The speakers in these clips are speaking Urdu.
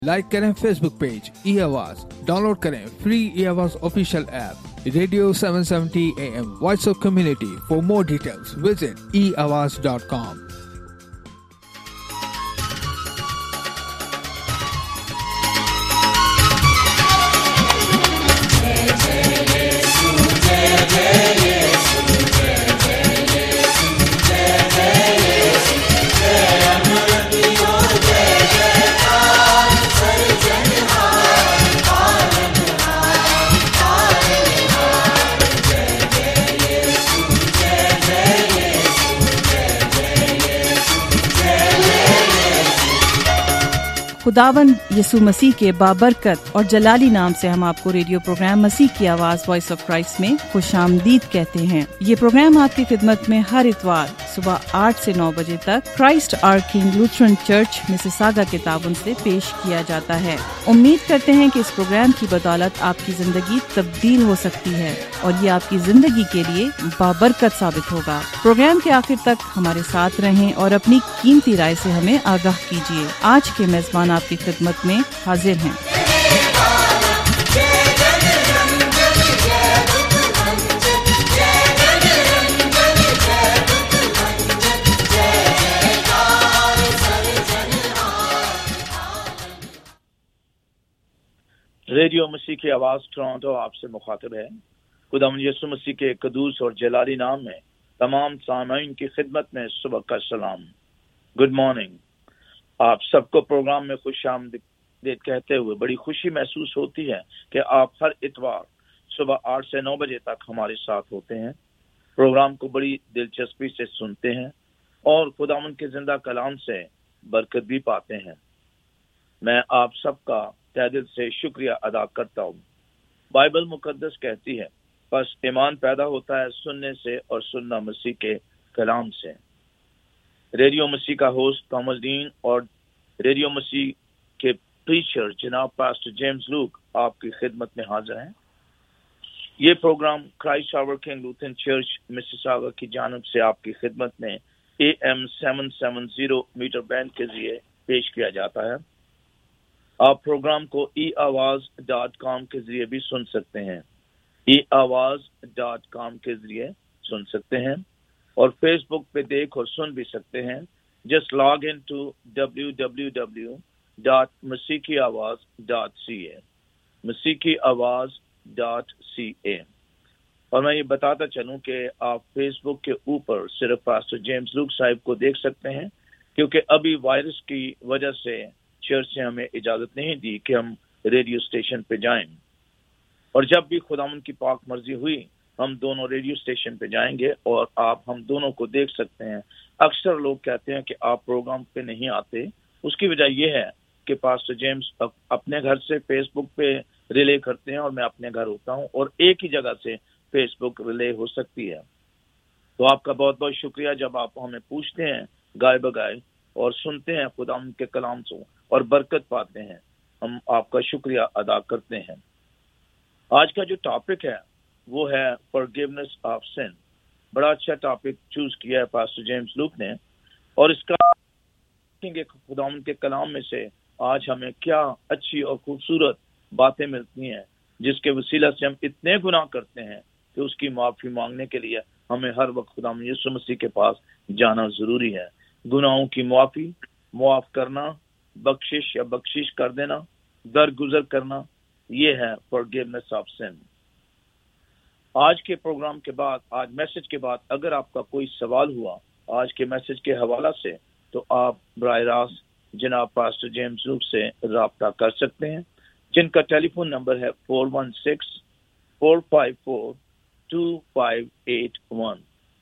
लाइक करें फेसबुक पेज ई आवाज, डाउनलोड करें free e Awaz official app radio 770 AM voice of community. For more details visit eawaz.com। खुदावंद यसु मसीह के बाबरकत और जलाली नाम से हम आपको रेडियो प्रोग्राम मसीह की आवाज वॉइस ऑफ क्राइस्ट में खुशामदीद कहते हैं। ये प्रोग्राम आपकी खिदमत में हर इतवार सुबह 8 से 9 बजे तक Christ our King Lutheran church Mississauga के ताबन से पेश किया जाता है। उम्मीद करते हैं कि इस प्रोग्राम की बदौलत आपकी जिंदगी तब्दील हो सकती है और ये आपकी जिंदगी के लिए बाबरकत साबित होगा। प्रोग्राम के आखिर तक हमारे साथ रहें और अपनी कीमती राय से हमें आगाह कीजिए। आज के मेजबान आपकी खिदमत में हाजिर हैं। रेडियो मसीह की आवाज टोरंटो आपसे मुखातिब है। खुदावंद यीशु मसीह के कदूस और जलाली नाम में तमाम सामाईन की खिदमत में सुबह का सलाम। Good morning. आप सबको प्रोग्राम में खुशामदीद कहते हुए बड़ी खुशी महसूस होती है कि आप हर इतवार सुबह 8 से 9 बजे तक हमारे साथ होते हैं, प्रोग्राम को बड़ी दिलचस्पी से सुनते हैं और खुदावंद के जिंदा कलाम से बरकत भी पाते हैं। मैं आप सबका तहे दिल से शुक्रिया अदा करता हूँ। बाइबल मुकद्दस कहती है, बस ईमान पैदा होता है सुनने से और सुनना मसीह के कलाम से। रेडियो मसीह का होस्ट थॉमस डीन और रेडियो मसीह के प्रीचर जनाब पास्टर जेम्स लूक आपकी खिदमत में हाजिर हैं। ये programme Christ our King Lutheran church Mississauga की जानिब से आपकी खिदमत में AM 770 मीटर बैंड के जरिए पेश किया जाता है। आप प्रोग्राम को eawaz.com के जरिए भी सुन सकते हैं, eawaz.com के जरिए सुन सकते हैं और फेसबुक पे देख और सुन भी सकते हैं। Just log in to www.masikiawaz.ca masikiawaz.ca। और मैं ये बताता चलूं कि आप फेसबुक के ऊपर सिर्फ पास्टर जेम्स लूक साहिब को देख सकते हैं, क्योंकि अभी वायरस की वजह से चर्च से हमें इजाजत नहीं दी कि हम रेडियो स्टेशन पे जाएं। और जब भी खुदावंद की पाक मर्जी हुई हम दोनों रेडियो स्टेशन पे जाएंगे और आप हम दोनों को देख सकते हैं। अक्सर लोग कहते हैं कि आप प्रोग्राम पे नहीं आते, उसकी वजह यह है कि पास्टर जेम्स अपने घर से फेसबुक पे रिले करते हैं और मैं अपने घर होता हूं और एक ही जगह से फेसबुक रिले हो सकती है। तो आपका बहुत बहुत शुक्रिया जब आप हमें पूछते हैं गाय बगाए और सुनते हैं खुदावंद के कलाम से और बरकत पाते हैं। हम आपका शुक्रिया अदा करते हैं। आज का जो टॉपिक है वो है फॉरगिवनेस ऑफ सिन। बड़ा अच्छा टॉपिक चूज किया है पास्टर जेम्स लूक ने और इसका देखेंगे खुदावंद के कलाम में से आज हमें क्या अच्छी और खूबसूरत बातें मिलती हैं जिसके वसीला से हम इतने गुनाह करते हैं कि उसकी माफी मांगने के लिए हमें हर वक्त खुदावंद यीशु मसीह के पास जाना जरूरी है। गुनाहों की माफी, मुआफ करना, बख्शिश या बख्शिश कर देना, दरगुजर करना, ये है फॉरगिवनेस ऑफ सिन। आज के प्रोग्राम के बाद, आज मैसेज के बाद अगर आपका कोई सवाल हुआ आज के मैसेज के हवाला से तो आप बराह रास्त जनाब पास्टर जेम्स लूक से राब्ता कर सकते हैं, जिनका टेलीफोन नंबर है 416-454-2581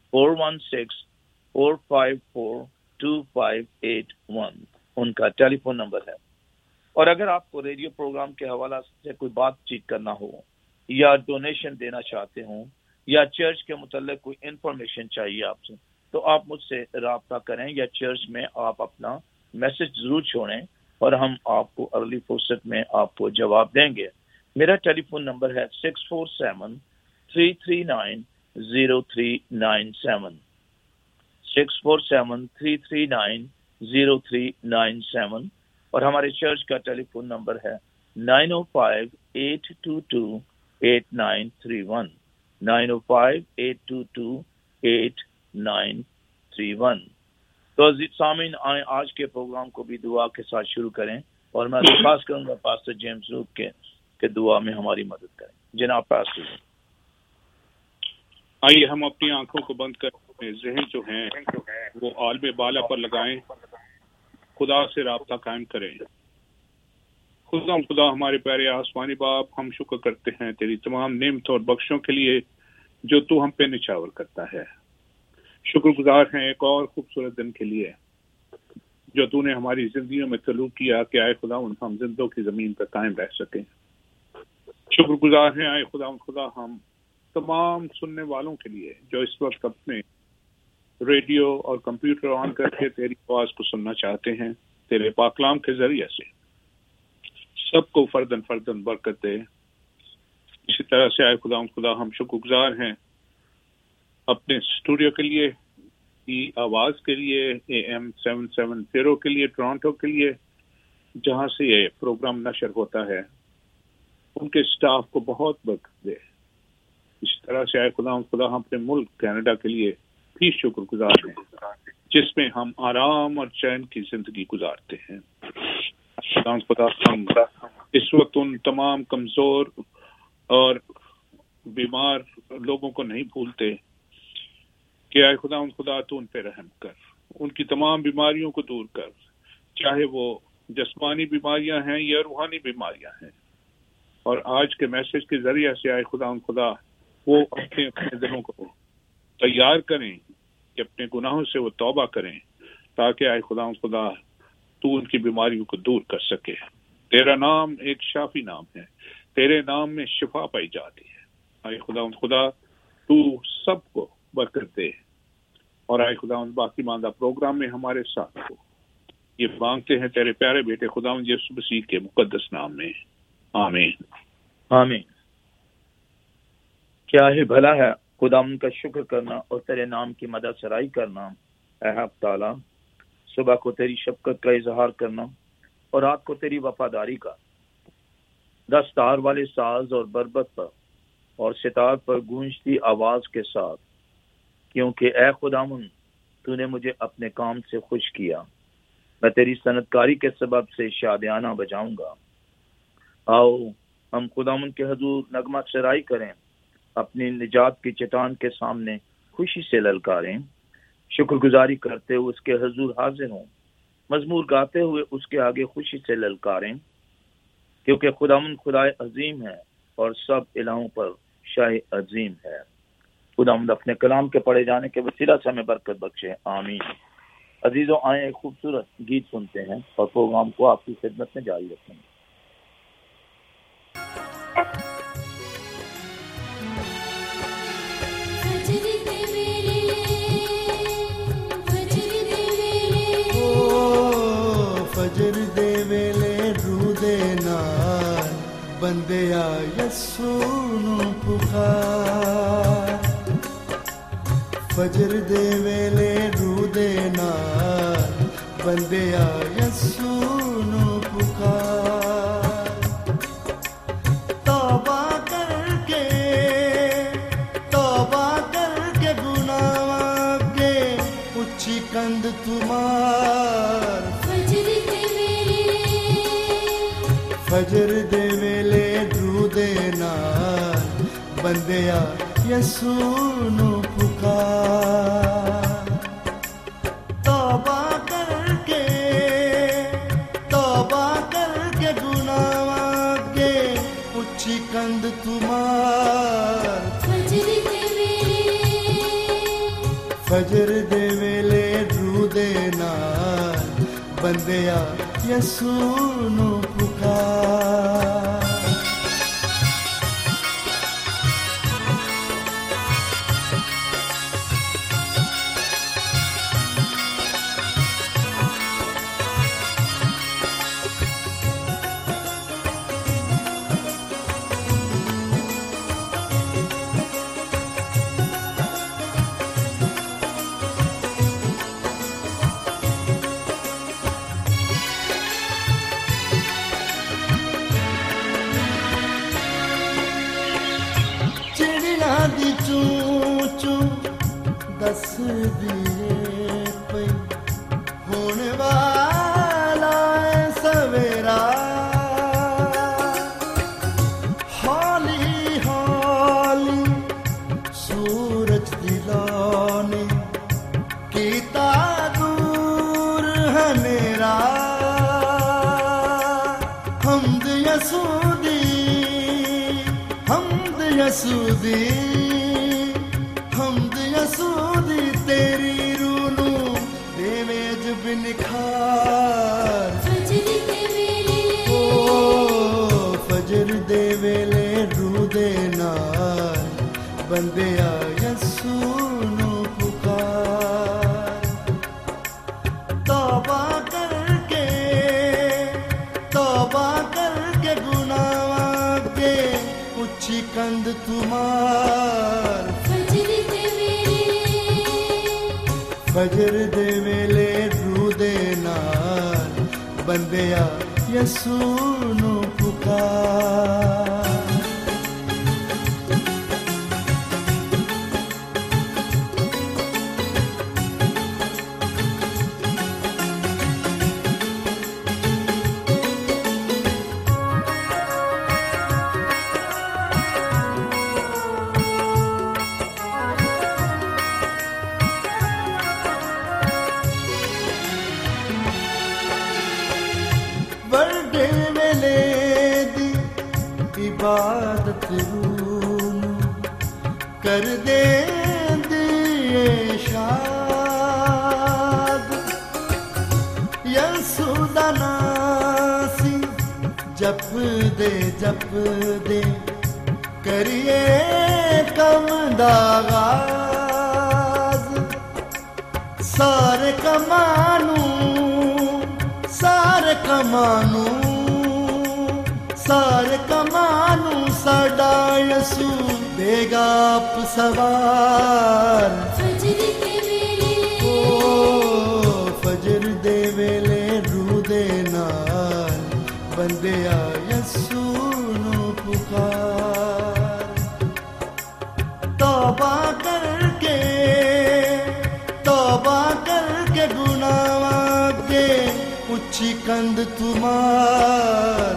416-454-2581 उनका टेलीफोन नंबर है। और अगर आपको रेडियो प्रोग्राम के हवाला से कोई बातचीत करना हो या डोनेशन देना चाहते हो या चर्च के मुतल्लिक कोई इंफॉर्मेशन चाहिए आपसे, तो आप मुझसे राब्ता करें या चर्च में आप अपना मैसेज जरूर छोड़ें और हम आपको अगली फुर्सत में आपको जवाब देंगे। मेरा टेलीफोन नंबर है 647-339-0397 647-339-0397 اور ہمارے چرچ کا ٹیلی فون نمبر ہے 905-822-8931 905-822-8931۔ تو عزیز سامعین، آئیں آج کے پروگرام کو بھی دعا کے ساتھ شروع کریں، اور میں درخواست کروں گا پاسٹر جیمز لوک کے دعا میں ہماری مدد کریں۔ جناب پاسٹر۔ آئیے ہم اپنی آنکھوں کو بند کر اپنے ذہن جو ہیں وہ عالم بالا پر لگائیں، خدا سے رابطہ قائم کریں۔ خدا ہمارے پیارے آسمانی باپ، ہم شکر کرتے ہیں تیری تمام نعمتوں اور بخشوں کے لیے جو تو ہم پہ نچھاور کرتا ہے۔ شکر گزار ہیں ایک اور خوبصورت دن کے لیے جو تو نے ہماری زندگیوں میں طلوع کیا کہ آئے خدا ہم زندوں کی زمین پر قائم رہ سکیں۔ شکر گزار ہیں آئے خدا ہم تمام سننے والوں کے لیے جو اس وقت اپنے ریڈیو اور کمپیوٹر آن کر کے تیری آواز کو سننا چاہتے ہیں، تیرے پاک کلام کے ذریعے سے سب کو فردن برکت دے۔ اسی طرح سے آئے خدا ہم شکر گزار ہیں اپنے اسٹوڈیو کے لیے، آواز کے لیے، AM 770 کے لیے، ٹورانٹو کے لیے، جہاں سے یہ پروگرام نشر ہوتا ہے، ان کے سٹاف کو بہت برکت دے۔ اس طرح سے آئے خدا ہم اپنے ملک کینیڈا کے لیے بھی شکر گزار ہیں جس میں ہم آرام اور چین کی زندگی گزارتے ہیں۔ خدا ہم اس وقت ان تمام کمزور اور بیمار لوگوں کو نہیں بھولتے کہ آئے خدا تو ان پہ رحم کر، ان کی تمام بیماریوں کو دور کر، چاہے وہ جسمانی بیماریاں ہیں یا روحانی بیماریاں ہیں۔ اور آج کے میسج کے ذریعے سے آئے خدا وہ اپنے دلوں کو تیار کریں کہ اپنے گناہوں سے وہ توبہ کریں، تاکہ آئے خدا تو ان کی بیماریوں کو دور کر سکے۔ تیرا نام ایک شافی نام ہے، تیرے نام میں شفا پائی جاتی ہے۔ آئے خدا تو سب کو برکت دے، اور آئے خدا باقی ماندہ پروگرام میں ہمارے ساتھ ہو، یہ مانگتے ہیں تیرے پیارے بیٹے خدا یسوع مسیح کے مقدس نام میں، آمین آمین۔ کیا ہے بھلا ہے خدا ان کا شکر کرنا اور تیرے نام کی مدد سرائی کرنا، اے حق تعالی، صبح کو تیری شفقت کا اظہار کرنا اور رات کو تیری وفاداری کا، دستار والے ساز اور بربت پر اور ستار پر گونجتی آواز کے ساتھ، کیونکہ اے خداوند تو نے مجھے اپنے کام سے خوش کیا، میں تیری صنعتکاری کے سبب سے شادیانہ بجاؤں گا۔ آؤ ہم خداوند کے حضور نغمہ سرائی کریں، اپنی نجات کی چٹان کے سامنے خوشی سے للکاریں، شکر گزاری کرتے ہوئے اس کے حضور حاضر ہوں، مزمور گاتے ہوئے اس کے آگے خوشی سے للکاریں، کیونکہ خداوند خدائے عظیم ہے اور سب الہوں پر شاہ عظیم ہے۔ خداوند اپنے کلام کے پڑھے جانے کے وسیلہ سے ہمیں برکت بخشے، آمین۔ عزیزوں، آئیں ایک خوبصورت گیت سنتے ہیں اور پروگرام کو آپ کی خدمت میں جاری رکھیں گے۔ فجر دے ویلے روح دے نال بندیا یسوع نوں پکار، فجر دے ویلے روح دے نال بندیا یسوع نوں پکار، توبہ کر کے گناہاں کے اچھی کند تمہار، فجر دے ویلے روح دے نال بندیا یسوع نوں پکار، توبہ کر کے گناہاں کے اچھی کند تمہار، فجر دے ویلے روح دے نال بندیا یسوع نوں پکار۔ दिए पे होने वाला है सवेरा हौली हौली सूरज दिलाने कीता दूर हनेरा हमद यसूदी हमद यसूदी हमद यसूदी तेरी रूनू देवे जब निखार फजर दे वेले रू दे नाल बंदिया यसू नू पुकार तौबा करके गुनाह के उच्ची कंद तुमार फजर दे वेले रू दे नाल बंदिया यसू नू पुकार इबादत रूनू कर दे दिए शाद यसू दा नासी जप दे करिए कम दा आगाज सारे कमानू साडा यसू देगा आप सवार फजर दे वेले रू दे नाल बंदिया यसू नू पुकार तौबा करके गुनाह के उच्ची कंद तुमार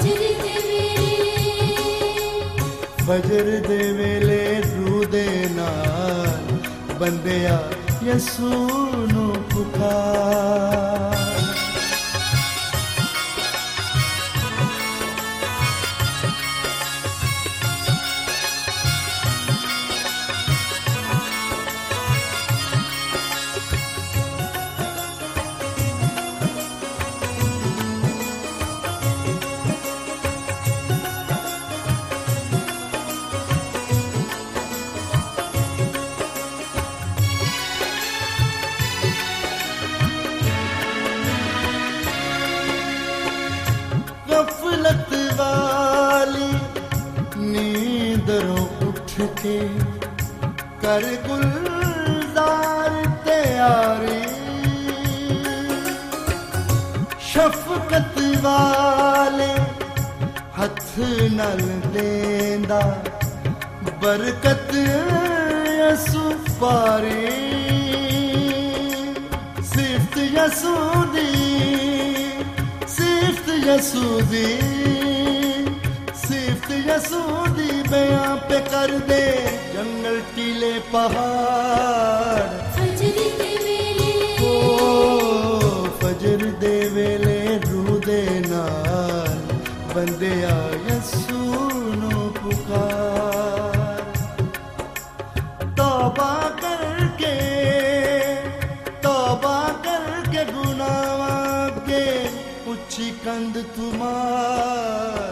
फजर दे वेले रू दे नाल बंदिया यसू नू पुकार गफलत वाली नींदरों उठ के कर गुलजार तैयारी शफकत वाले हथ नल देंदा बरकत यसू पारी सिफ्त यसूदी सिफ्त यसूदी बयां पे कर दे जंगल टीले पहाड़ फजर दे वेले रू दे नाल बंदिया यसू नू पुकार तौबा करके गुनाह के उच्ची कंद तुमार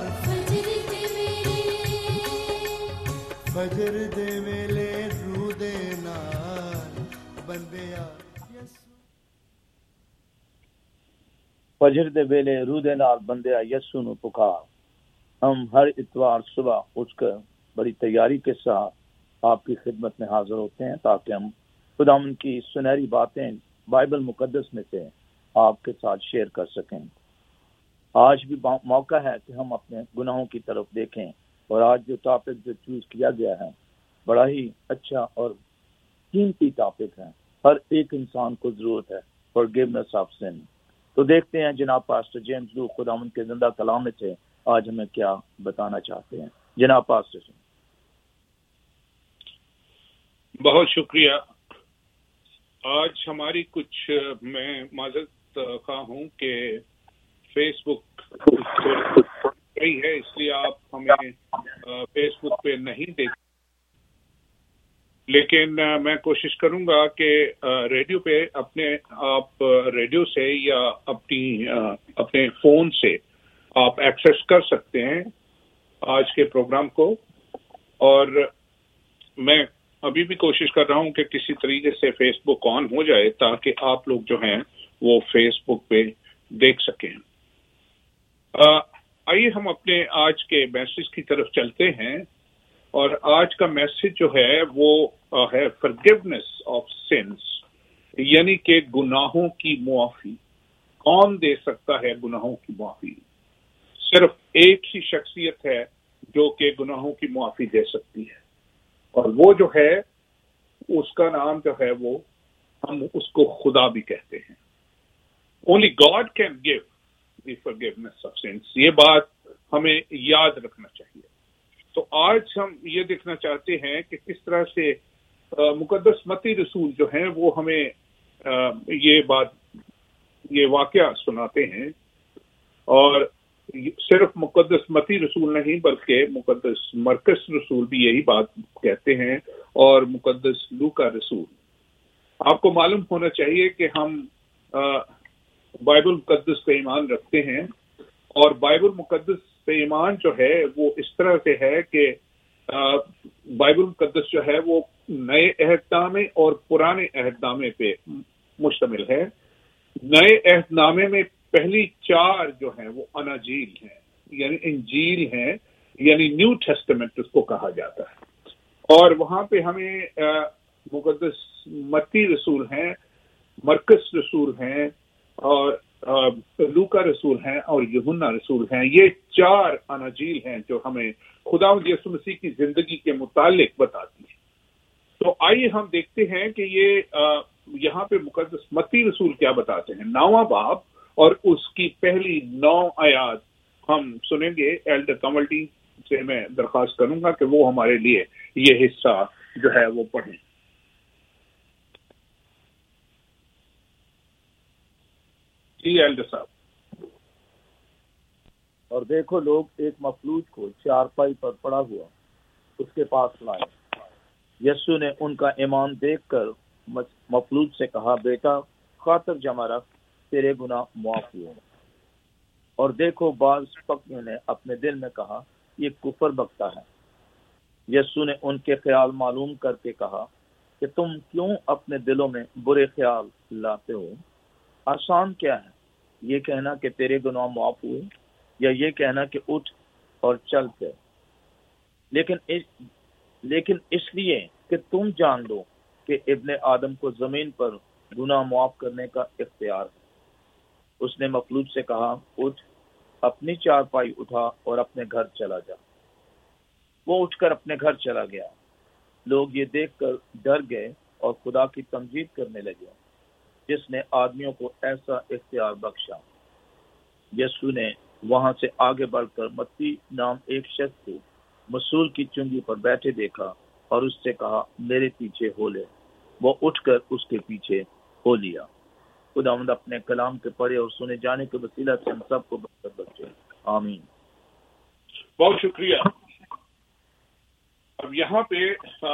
फजर दे वेले रू दे नाल बंदिया फजर दे वेले रू दे नाल बंदिया यसू नू पुकार। हम हर इतवार सुबह उठकर बड़ी तैयारी के साथ आपकी खिदमत में हाजिर होते हैं ताकि हम खुदावंद की सुनहरी बातें बाइबल मुकद्दस में से आपके साथ शेयर कर सकें। आज भी मौका है कि हम अपने गुनाहों की तरफ देखें और आज जो टॉपिक जो चूज किया गया है बड़ा ही अच्छा और قیمتی ٹاپک ہیں. ہر ایک انسان کو ضرورت ہے forgiveness of sin. تو دیکھتے ہیں جناب پاسٹر جیمز لوک خداوند کے زندہ کلام میں سے آج ہمیں کیا بتانا چاہتے ہیں. جناب پاسٹر جی. بہت شکریہ. آج ہماری کچھ میں معذرت خواہ ہوں کہ فیس بک رہی ہے، اس لیے آپ ہمیں فیس بک پہ نہیں دیکھ، لیکن میں کوشش کروں گا کہ ریڈیو پہ آپ ریڈیو سے یا اپنے فون سے آپ ایکسیس کر سکتے ہیں آج کے پروگرام کو. اور میں ابھی بھی کوشش کر رہا ہوں کہ کسی طریقے سے فیس بک آن ہو جائے تاکہ آپ لوگ جو ہیں وہ فیس بک پہ دیکھ سکیں. آئیے ہم اپنے آج کے میسج کی طرف چلتے ہیں، اور آج کا میسج جو ہے وہ ہے forgiveness of sins، یعنی کہ گناہوں کی معافی. کون دے سکتا ہے گناہوں کی معافی؟ صرف ایک ہی شخصیت ہے جو کہ گناہوں کی معافی دے سکتی ہے، اور وہ جو ہے اس کا نام جو ہے وہ ہم اس کو خدا بھی کہتے ہیں. Only God can give the forgiveness of sins. یہ بات ہمیں یاد رکھنا چاہیے. تو آج ہم یہ دیکھنا چاہتے ہیں کہ کس طرح سے مقدس متی رسول جو ہیں وہ ہمیں یہ واقعہ سناتے ہیں. اور صرف مقدس متی رسول نہیں بلکہ مقدس مرکس رسول بھی یہی بات کہتے ہیں، اور مقدس لوکا رسول. آپ کو معلوم ہونا چاہیے کہ ہم بائبل مقدس پہ ایمان رکھتے ہیں، اور بائبل مقدس پہ ایمان جو ہے وہ اس طرح سے ہے کہ بائبل مقدس جو ہے وہ نئے عہد نامے اور پرانے عہد نامے پہ مشتمل ہے. نئے عہد نامے میں پہلی 4 جو ہیں وہ اناجیل ہیں، یعنی انجیل ہیں، یعنی نیو ٹیسٹمنٹ اس کو کہا جاتا ہے. اور وہاں پہ ہمیں مقدس متی رسول ہیں، مرکس رسول ہیں، اور لوکا رسول ہیں، اور یوحنا رسول ہیں. یہ 4 اناجیل ہیں جو ہمیں خداوند یسوع مسیح کی زندگی کے متعلق بتاتی ہیں. تو آئیے ہم دیکھتے ہیں کہ یہاں پہ مقدس متی رسول کیا بتاتے ہیں. 9واں باب اور اس کی پہلی 9 آیات ہم سنیں گے. ایلڈر کملٹی سے میں درخواست کروں گا کہ وہ ہمارے لیے یہ حصہ جو ہے وہ پڑھیں. جی ایلڈر صاحب. اور دیکھو لوگ ایک مفلوج کو چارپائی پر پڑا ہوا اس کے پاس لائے. یسوع نے ان کا ایمان دیکھ کر مفلوج سے کہا، بیٹا خاطر جمع رکھ، تیرے گناہ معاف ہوئے. اور دیکھو بعض فقیوں نے اپنے دل میں کہا، یہ کفر بکتا ہے. یسوع نے ان کے خیال معلوم کر کے کہا کہ تم کیوں اپنے دلوں میں برے خیال لاتے ہو؟ آسان کیا ہے، یہ کہنا کہ تیرے گناہ معاف ہوئے، یا یہ کہنا کہ اٹھ اور چل پہ؟ لیکن اس لیے کہ تم جان لو کہ ابن آدم کو زمین پر گناہ معاف کرنے کا اختیار ہے. اس نے مفلوج سے کہا، اٹھ، اپنی چارپائی اٹھا اور اپنے گھر چلا جا. وہ اٹھ کر اپنے گھر چلا گیا. لوگ یہ دیکھ کر ڈر گئے اور خدا کی تمجید کرنے لگے جس نے آدمیوں کو ایسا اختیار بخشا. یسوع نے وہاں سے آگے بڑھ کر متی نام ایک شخص کو مسول کی چنگی پر بیٹھے دیکھا اور اس سے کہا، میرے پیچھے ہو لے. وہ اٹھ کر اس کے پیچھے ہو لیا. خداوند اپنے کلام کے پڑھے اور سنے جانے کے وسیلہ سے ہم سب کو برکت بخشے. آمین. بہت شکریہ. اب یہاں پہ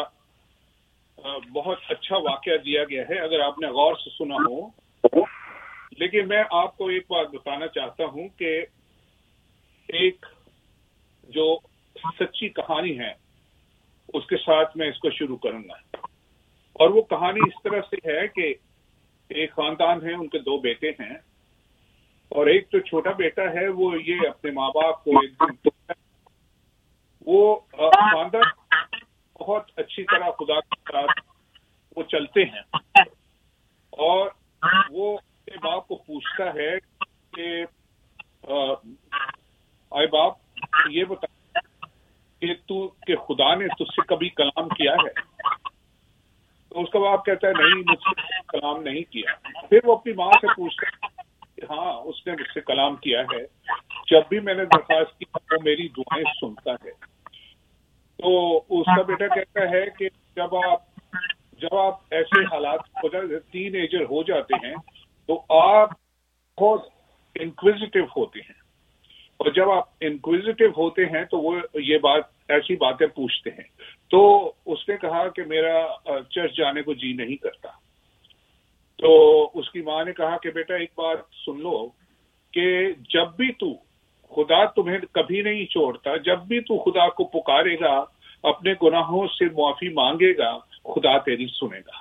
بہت اچھا واقعہ دیا گیا ہے اگر آپ نے غور سے سنا ہو، لیکن میں آپ کو ایک بات بتانا چاہتا ہوں کہ ایک جو سچی کہانی ہے اس کے ساتھ میں اس کو شروع کروں گا. اور وہ کہانی اس طرح سے ہے کہ ایک خاندان ہے، ان کے 2 بیٹے ہیں، اور ایک جو چھوٹا بیٹا ہے وہ یہ اپنے ماں باپ کو ایک دن وہ خاندان بہت اچھی طرح خدا کے ساتھ وہ چلتے ہیں، اور وہ اپنے باپ کو پوچھتا ہے کہ اے باپ یہ بتا کہ خدا نے تجھ سے کبھی کلام کیا ہے؟ تو اس کا باپ کہتا ہے نہیں مجھ سے کلام نہیں کیا. پھر وہ اپنی ماں سے پوچھتا ہے کہ ہاں اس نے مجھ سے کلام کیا ہے, جب بھی میں نے درخواست کی وہ میری دعائیں سنتا ہے. تو اس کا بیٹا کہتا ہے کہ جب آپ ایسے حالات ہو جاتے, ٹین ایجر ہو جاتے ہیں, تو آپ بہت انکویزیٹو ہوتے ہیں, اور جب آپ انکویزیٹو ہوتے ہیں تو وہ یہ ایسی باتیں پوچھتے ہیں. تو اس نے کہا کہ میرا چرچ جانے کو جی نہیں کرتا. تو اس کی ماں نے کہا کہ بیٹا ایک بات سن لو کہ جب بھی تو, خدا تمہیں کبھی نہیں چھوڑتا, جب بھی تو خدا کو پکارے گا, اپنے گناہوں سے معافی مانگے گا, خدا تیری سنے گا.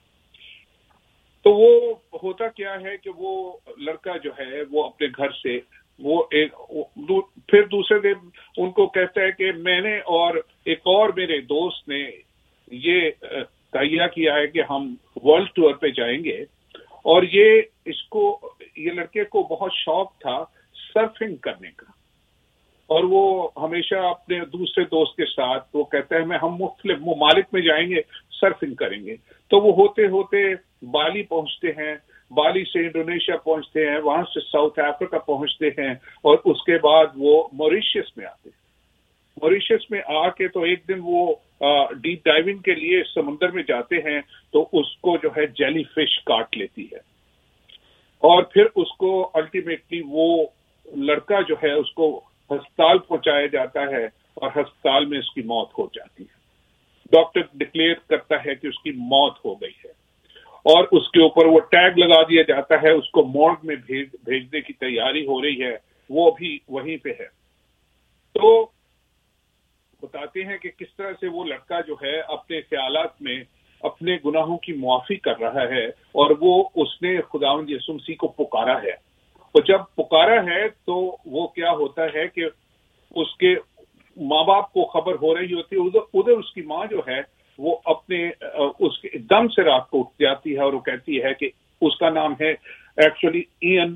تو وہ ہوتا کیا ہے کہ وہ لڑکا جو ہے وہ اپنے گھر سے وہ پھر دوسرے دن ان کو کہتا ہے کہ میں نے اور ایک اور میرے دوست نے یہ تہیہ کیا ہے کہ ہم ورلڈ ٹور پہ جائیں گے. اور یہ لڑکے کو بہت شوق تھا سرفنگ کرنے کا, اور وہ ہمیشہ اپنے دوسرے دوست کے ساتھ وہ کہتا ہے ہم مختلف ممالک میں جائیں گے, سرفنگ کریں گے. تو وہ ہوتے ہوتے بالی پہنچتے ہیں, بالی سے انڈونیشیا پہنچتے ہیں, وہاں سے ساؤتھ افریقہ پہنچتے ہیں, اور اس کے بعد وہ موریشیس میں آتے ہیں. موریشیس میں آ کے تو ایک دن وہ ڈیپ ڈائیونگ کے لیے سمندر میں جاتے ہیں, تو اس کو جو ہے جیلی فش کاٹ لیتی ہے, اور پھر اس کو الٹیمیٹلی وہ لڑکا جو ہے اس کو ہسپتال پہنچایا جاتا ہے, اور ہسپتال میں اس کی موت ہو جاتی ہے. ڈاکٹر ڈکلیئر کرتا ہے کہ اس کی موت ہو گئی ہے, اور اس کے اوپر وہ ٹیگ لگا دیا جاتا ہے, اس کو مورگ میں بھیجنے کی تیاری ہو رہی ہے, وہ بھی وہیں پہ ہے. تو بتاتے ہیں کہ کس طرح سے وہ لڑکا جو ہے اپنے خیالات میں اپنے گناہوں کی معافی کر رہا ہے, اور وہ اس نے خداوند یسوع مسیح کو پکارا ہے. اور جب پکارا ہے تو وہ کیا ہوتا ہے کہ اس کے ماں باپ کو خبر ہو رہی ہوتی ہے, ادھر اس کی ماں جو ہے وہ اپنے اس کے دم سے رات کو اٹھ جاتی ہے, اور وہ کہتی ہے کہ اس کا نام ہے ایکچولی ایئن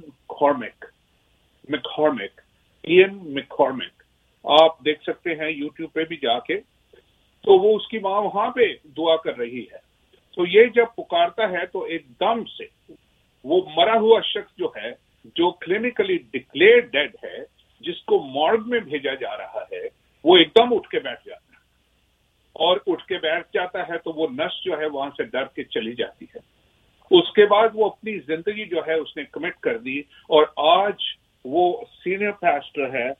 میکہارمک. آپ دیکھ سکتے ہیں یوٹیوب پہ بھی جا کے, تو وہ اس کی ماں وہاں پہ دعا کر رہی ہے. تو یہ جب پکارتا ہے تو ایک دم سے وہ مرا ہوا شخص جو ہے, جو کلینکلی ڈکلیئر ڈیڈ ہے, جس کو مارگ میں بھیجا جا رہا ہے, وہ ایک دم اٹھ کے بیٹھ جاتا ہے, اور اٹھ کے بیٹھ جاتا ہے تو وہ نس جو ہے وہاں سے ڈر کے چلی جاتی ہے. اس کے بعد وہ اپنی زندگی جو ہے اس نے کمٹ کر دی, اور آج وہ سینئر پاسٹر ہے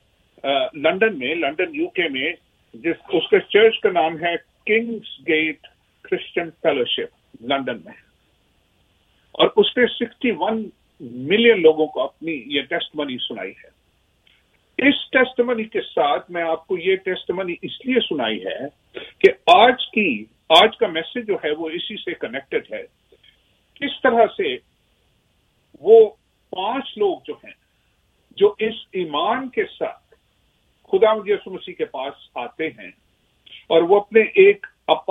لنڈن یو کے میں, اس کے چرچ کا نام ہے Kings gate Christian fellowship London میں. اور اس نے 61 ملین لوگوں کو اپنی یہ ٹیسٹمنی سنائی ہے. اس ٹیسٹمنی کے ساتھ میں آپ کو یہ ٹیسٹمنی اس لیے سنائی ہے کہ آج کا میسج جو ہے وہ اسی سے کنیکٹڈ ہے. کس طرح سے وہ 5 لوگ جو ہیں جو اس ایمان کے ساتھ خدا یسوع مسیح کے پاس آتے ہیں, اور وہ اپنے ایک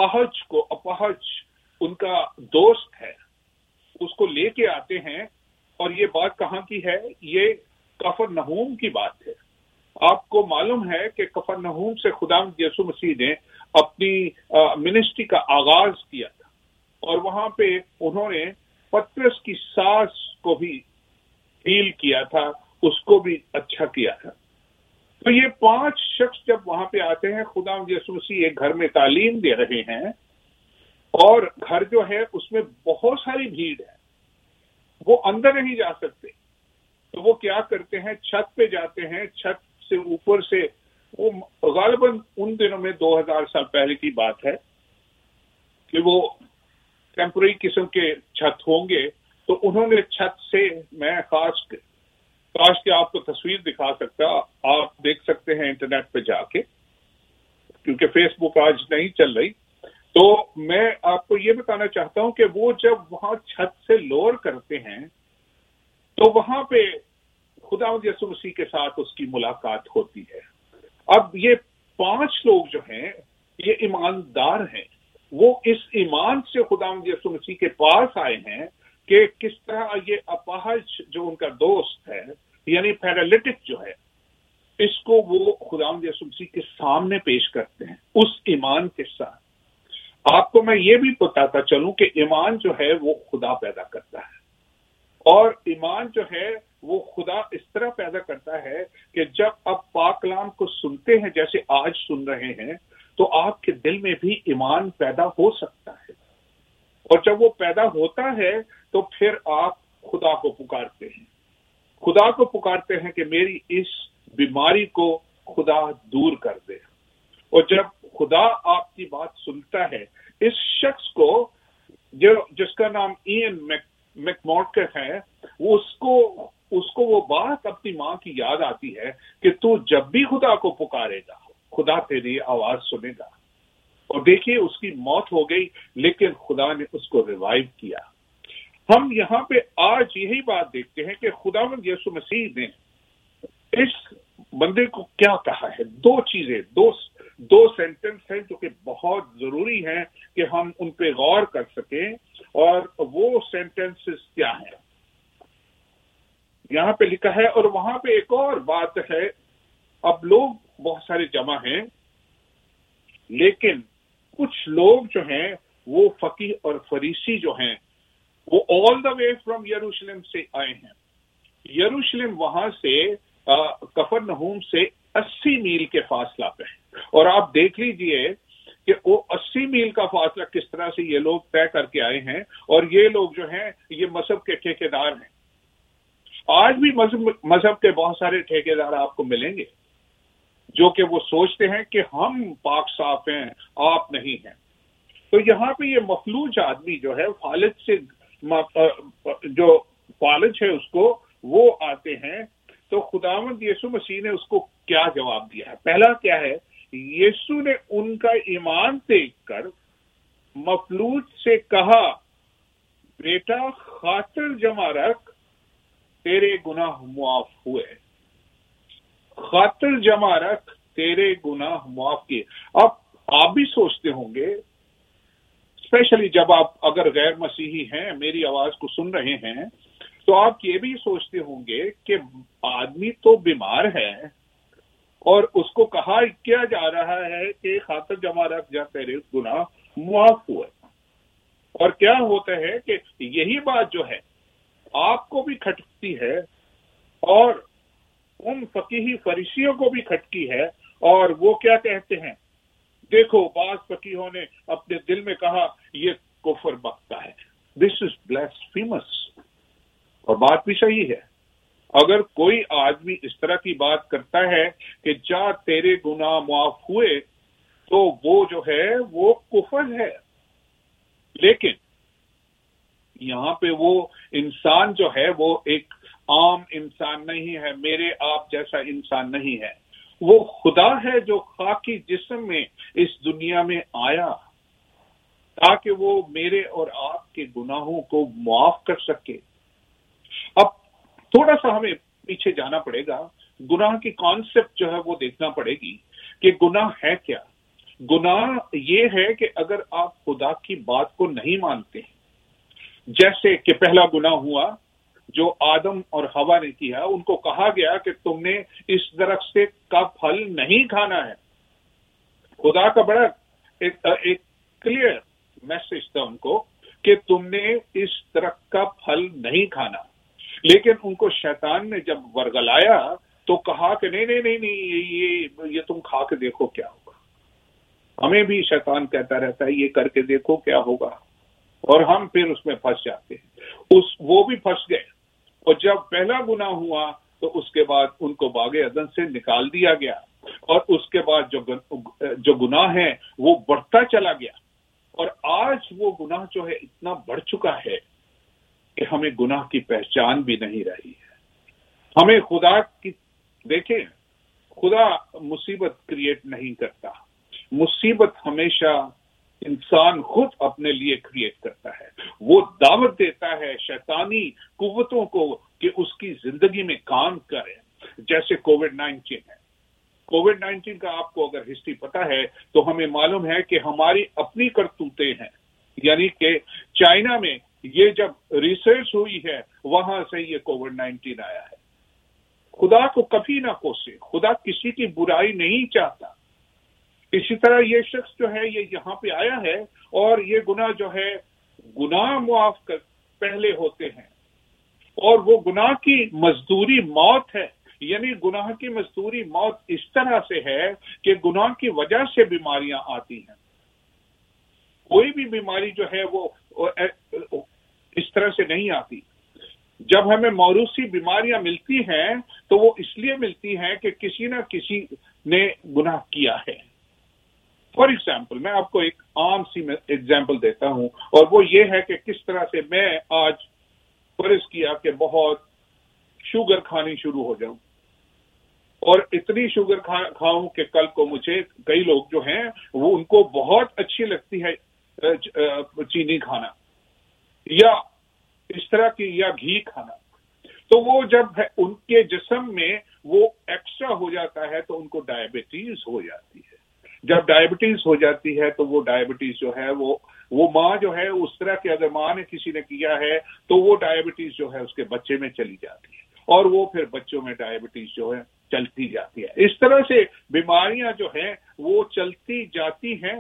اپاہج ان کا دوست ہے اس کو لے کے آتے ہیں. اور یہ بات کہاں کی ہے؟ یہ کفرنہوم کی بات ہے. آپ کو معلوم ہے کہ کفرنہوم سے خدا یسوع مسیح نے اپنی منسٹری کا آغاز کیا تھا, اور وہاں پہ انہوں نے پترس کی ساس کو بھی ہیل کیا تھا, اس کو بھی اچھا کیا تھا. تو یہ 5 شخص جب وہاں پہ آتے ہیں, خدا یسوع مسیح ایک گھر میں تعلیم دے رہے ہیں, اور گھر جو ہے اس میں بہت ساری بھیڑ ہے, وہ اندر نہیں جا سکتے. تو وہ کیا کرتے ہیں, چھت پہ جاتے ہیں, چھت سے اوپر سے, وہ غالباً ان دنوں میں 2000 سال پہلے کی بات ہے کہ وہ ٹیمپرری قسم کے چھت ہوں گے. تو انہوں نے چھت سے, میں کاش کہ آپ کو تصویر دکھا سکتا, آپ دیکھ سکتے ہیں انٹرنیٹ پہ جا کے, کیونکہ فیس بک آج نہیں چل رہی. تو میں آپ کو یہ بتانا چاہتا ہوں کہ وہ جب وہاں چھت سے لوور کرتے ہیں تو وہاں پہ خدا یسوع مسیح کے ساتھ اس کی ملاقات ہوتی ہے. اب یہ 5 لوگ جو ہیں یہ ایماندار ہیں, وہ اس ایمان سے خدا یسوع مسیح کے پاس آئے ہیں کہ کس طرح یہ اپاہج جو ان کا دوست ہے, یعنی پیرالیٹک جو ہے, اس کو وہ خدا یسوع مسیح کے سامنے پیش کرتے ہیں اس ایمان کے ساتھ. آپ کو میں یہ بھی بتاتا چلوں کہ ایمان جو ہے وہ خدا پیدا کرتا ہے، اور ایمان جو ہے وہ خدا اس طرح پیدا کرتا ہے کہ جب آپ پاک کلام کو سنتے ہیں جیسے آج سن رہے ہیں تو آپ کے دل میں بھی ایمان پیدا ہو سکتا ہے، اور جب وہ پیدا ہوتا ہے تو پھر آپ خدا کو پکارتے ہیں، خدا کو پکارتے ہیں کہ میری اس بیماری کو خدا دور کر دے۔ اور جب خدا آپ کی بات سنتا ہے، اس شخص کو جس کا نام این میکمورٹر ہے، اس کو وہ بات اپنی ماں کی یاد آتی ہے کہ تو جب بھی خدا کو پکارے گا خدا تیری آواز سنے گا۔ اور دیکھیے اس کی موت ہو گئی لیکن خدا نے اس کو ریوائیو کیا۔ ہم یہاں پہ آج یہی بات دیکھتے ہیں کہ خداوند یسوع مسیح نے اس بندے کو کیا کہا ہے۔ دو چیزیں، دو سینٹنس ہیں جو کہ بہت ضروری ہیں کہ ہم ان پہ غور کر سکیں، اور وہ سینٹنسز کیا ہیں یہاں پہ لکھا ہے۔ اور وہاں پہ ایک اور بات ہے، اب لوگ بہت سارے جمع ہیں لیکن کچھ لوگ جو ہیں وہ فقیہ اور فریسی جو ہیں وہ آل دا وے فرام یروشلم سے آئے ہیں۔ یروشلم وہاں سے کفرنہوم سے 80 میل کے فاصلہ پہ ہے، اور آپ دیکھ لیجئے کہ وہ 80 میل کا فاصلہ کس طرح سے یہ لوگ طے کر کے آئے ہیں، اور یہ لوگ جو ہیں یہ مذہب کے ٹھیکیدار ہیں۔ آج بھی مذہب کے بہت سارے ٹھیکیدار آپ کو ملیں گے جو کہ وہ سوچتے ہیں کہ ہم پاک صاف ہیں، آپ نہیں ہیں۔ تو یہاں پہ یہ مفلوج آدمی جو ہے فالج سے جو فالج ہے اس کو وہ آتے ہیں، تو خداوند یسوع مسیح نے اس کو کیا جواب دیا ہے؟ پہلا کیا ہے؟ یسوع نے ان کا ایمان دیکھ کر مفلوج سے کہا، بیٹا خاطر جمع رکھ، تیرے گناہ معاف ہوئے۔ خاطر جمع رکھ، تیرے گناہ معاف کیے۔ اب آپ بھی سوچتے ہوں گے، اسپیشلی جب آپ اگر غیر مسیحی ہیں، میری آواز کو سن رہے ہیں، تو آپ یہ بھی سوچتے ہوں گے کہ آدمی تو بیمار ہے اور اس کو کہا کیا جا رہا ہے کہ خاطر جمع رکھ جا تیرے گناہ معاف ہوئے۔ اور کیا ہوتا ہے کہ یہی بات جو ہے آپ کو بھی کھٹکتی ہے اور ان فقیہی فریسیوں کو بھی کھٹکی ہے، اور وہ کیا کہتے ہیں؟ دیکھو بعض فقیہوں نے اپنے دل میں کہا یہ کفر بکتا ہے، دس از بلیسفیمس، اور بات بھی صحیح ہے۔ اگر کوئی آدمی اس طرح کی بات کرتا ہے کہ جا تیرے گناہ معاف ہوئے، تو وہ جو ہے وہ کفر ہے۔ لیکن یہاں پہ وہ انسان جو ہے وہ ایک عام انسان نہیں ہے، میرے آپ جیسا انسان نہیں ہے، وہ خدا ہے جو خاکی جسم میں اس دنیا میں آیا تاکہ وہ میرے اور آپ کے گناہوں کو معاف کر سکے۔ اب تھوڑا سا ہمیں پیچھے جانا پڑے گا، گناہ کی کانسیپٹ جو ہے وہ دیکھنا پڑے گی کہ گناہ ہے کیا۔ گناہ یہ ہے کہ اگر آپ خدا کی بات کو نہیں مانتے ہیں، جیسے کہ پہلا گناہ ہوا جو آدم اور حوا نے کیا، ان کو کہا گیا کہ تم نے اس درخت سے کا پھل نہیں کھانا ہے۔ خدا کا بڑا ایک کلیئر میسج تھا ان کو کہ تم نے اس درخت کا پھل نہیں کھانا، لیکن ان کو شیطان نے جب ورگلایا تو کہا کہ نہیں یہ تم کھا کے دیکھو کیا ہوگا۔ ہمیں بھی شیطان کہتا رہتا ہے یہ کر کے دیکھو کیا ہوگا، اور ہم پھر اس میں پھنس جاتے ہیں۔ وہ بھی پھنس گئے، اور جب پہلا گناہ ہوا تو اس کے بعد ان کو باغ عدن سے نکال دیا گیا، اور اس کے بعد جو گناہ ہے وہ بڑھتا چلا گیا، اور آج وہ گناہ جو ہے اتنا بڑھ چکا ہے کہ ہمیں گناہ کی پہچان بھی نہیں رہی ہے۔ ہمیں خدا کی دیکھیں، خدا مصیبت کریٹ نہیں کرتا، مصیبت ہمیشہ انسان خود اپنے لیے کریٹ کرتا ہے۔ وہ دعوت دیتا ہے شیطانی قوتوں کو کہ اس کی زندگی میں کام کرے، جیسے کووڈ-19 ہے۔ کووڈ-19 کا آپ کو اگر ہسٹری پتا ہے تو ہمیں معلوم ہے کہ ہماری اپنی کرتوتیں ہیں، یعنی کہ چائنا میں یہ جب ریسرچ ہوئی ہے وہاں سے یہ کووڈ-19 آیا ہے۔ خدا کو کبھی نہ کوسے، خدا کسی کی برائی نہیں چاہتا، اسی طرح یہ شخص جو ہے یہ یہاں پہ آیا ہے اور یہ گناہ جو ہے گناہ معاف پہلے ہوتے ہیں، اور وہ گناہ کی مزدوری موت ہے، یعنی گناہ کی مزدوری موت اس طرح سے ہے کہ گناہ کی وجہ سے بیماریاں آتی ہیں۔ کوئی بھی بیماری جو ہے وہ اس طرح سے نہیں آتی۔ جب ہمیں موروثی بیماریاں ملتی ہیں تو وہ اس لیے ملتی ہیں کہ کسی نہ کسی نے گناہ کیا ہے۔ فار ایگزامپل میں آپ کو ایک عام سی ایگزامپل دیتا ہوں، اور وہ یہ ہے کہ کس طرح سے میں آج فرض کیا کہ بہت شوگر کھانی شروع ہو جاؤں، اور اتنی شوگر کھاؤں کہ کل کو مجھے کئی لوگ جو ہیں وہ ان کو بہت اچھی لگتی ہے چینی کھانا یا اس طرح کی یا گھی کھانا، تو وہ جب ان کے جسم میں وہ ایکسٹرا ہو جاتا ہے تو ان کو ڈائبٹیز ہو جاتی ہے۔ جب ڈائبٹیز ہو جاتی ہے تو وہ ڈائبٹیز جو ہے وہ ماں جو ہے اس طرح کی، اگر ماں نے کسی نے کیا ہے تو وہ ڈائبٹیز جو ہے اس کے بچے میں چلی جاتی ہے، اور وہ پھر بچوں میں ڈائبٹیز جو ہے چلتی جاتی ہے۔ اس طرح سے بیماریاں جو ہیں وہ چلتی جاتی ہیں۔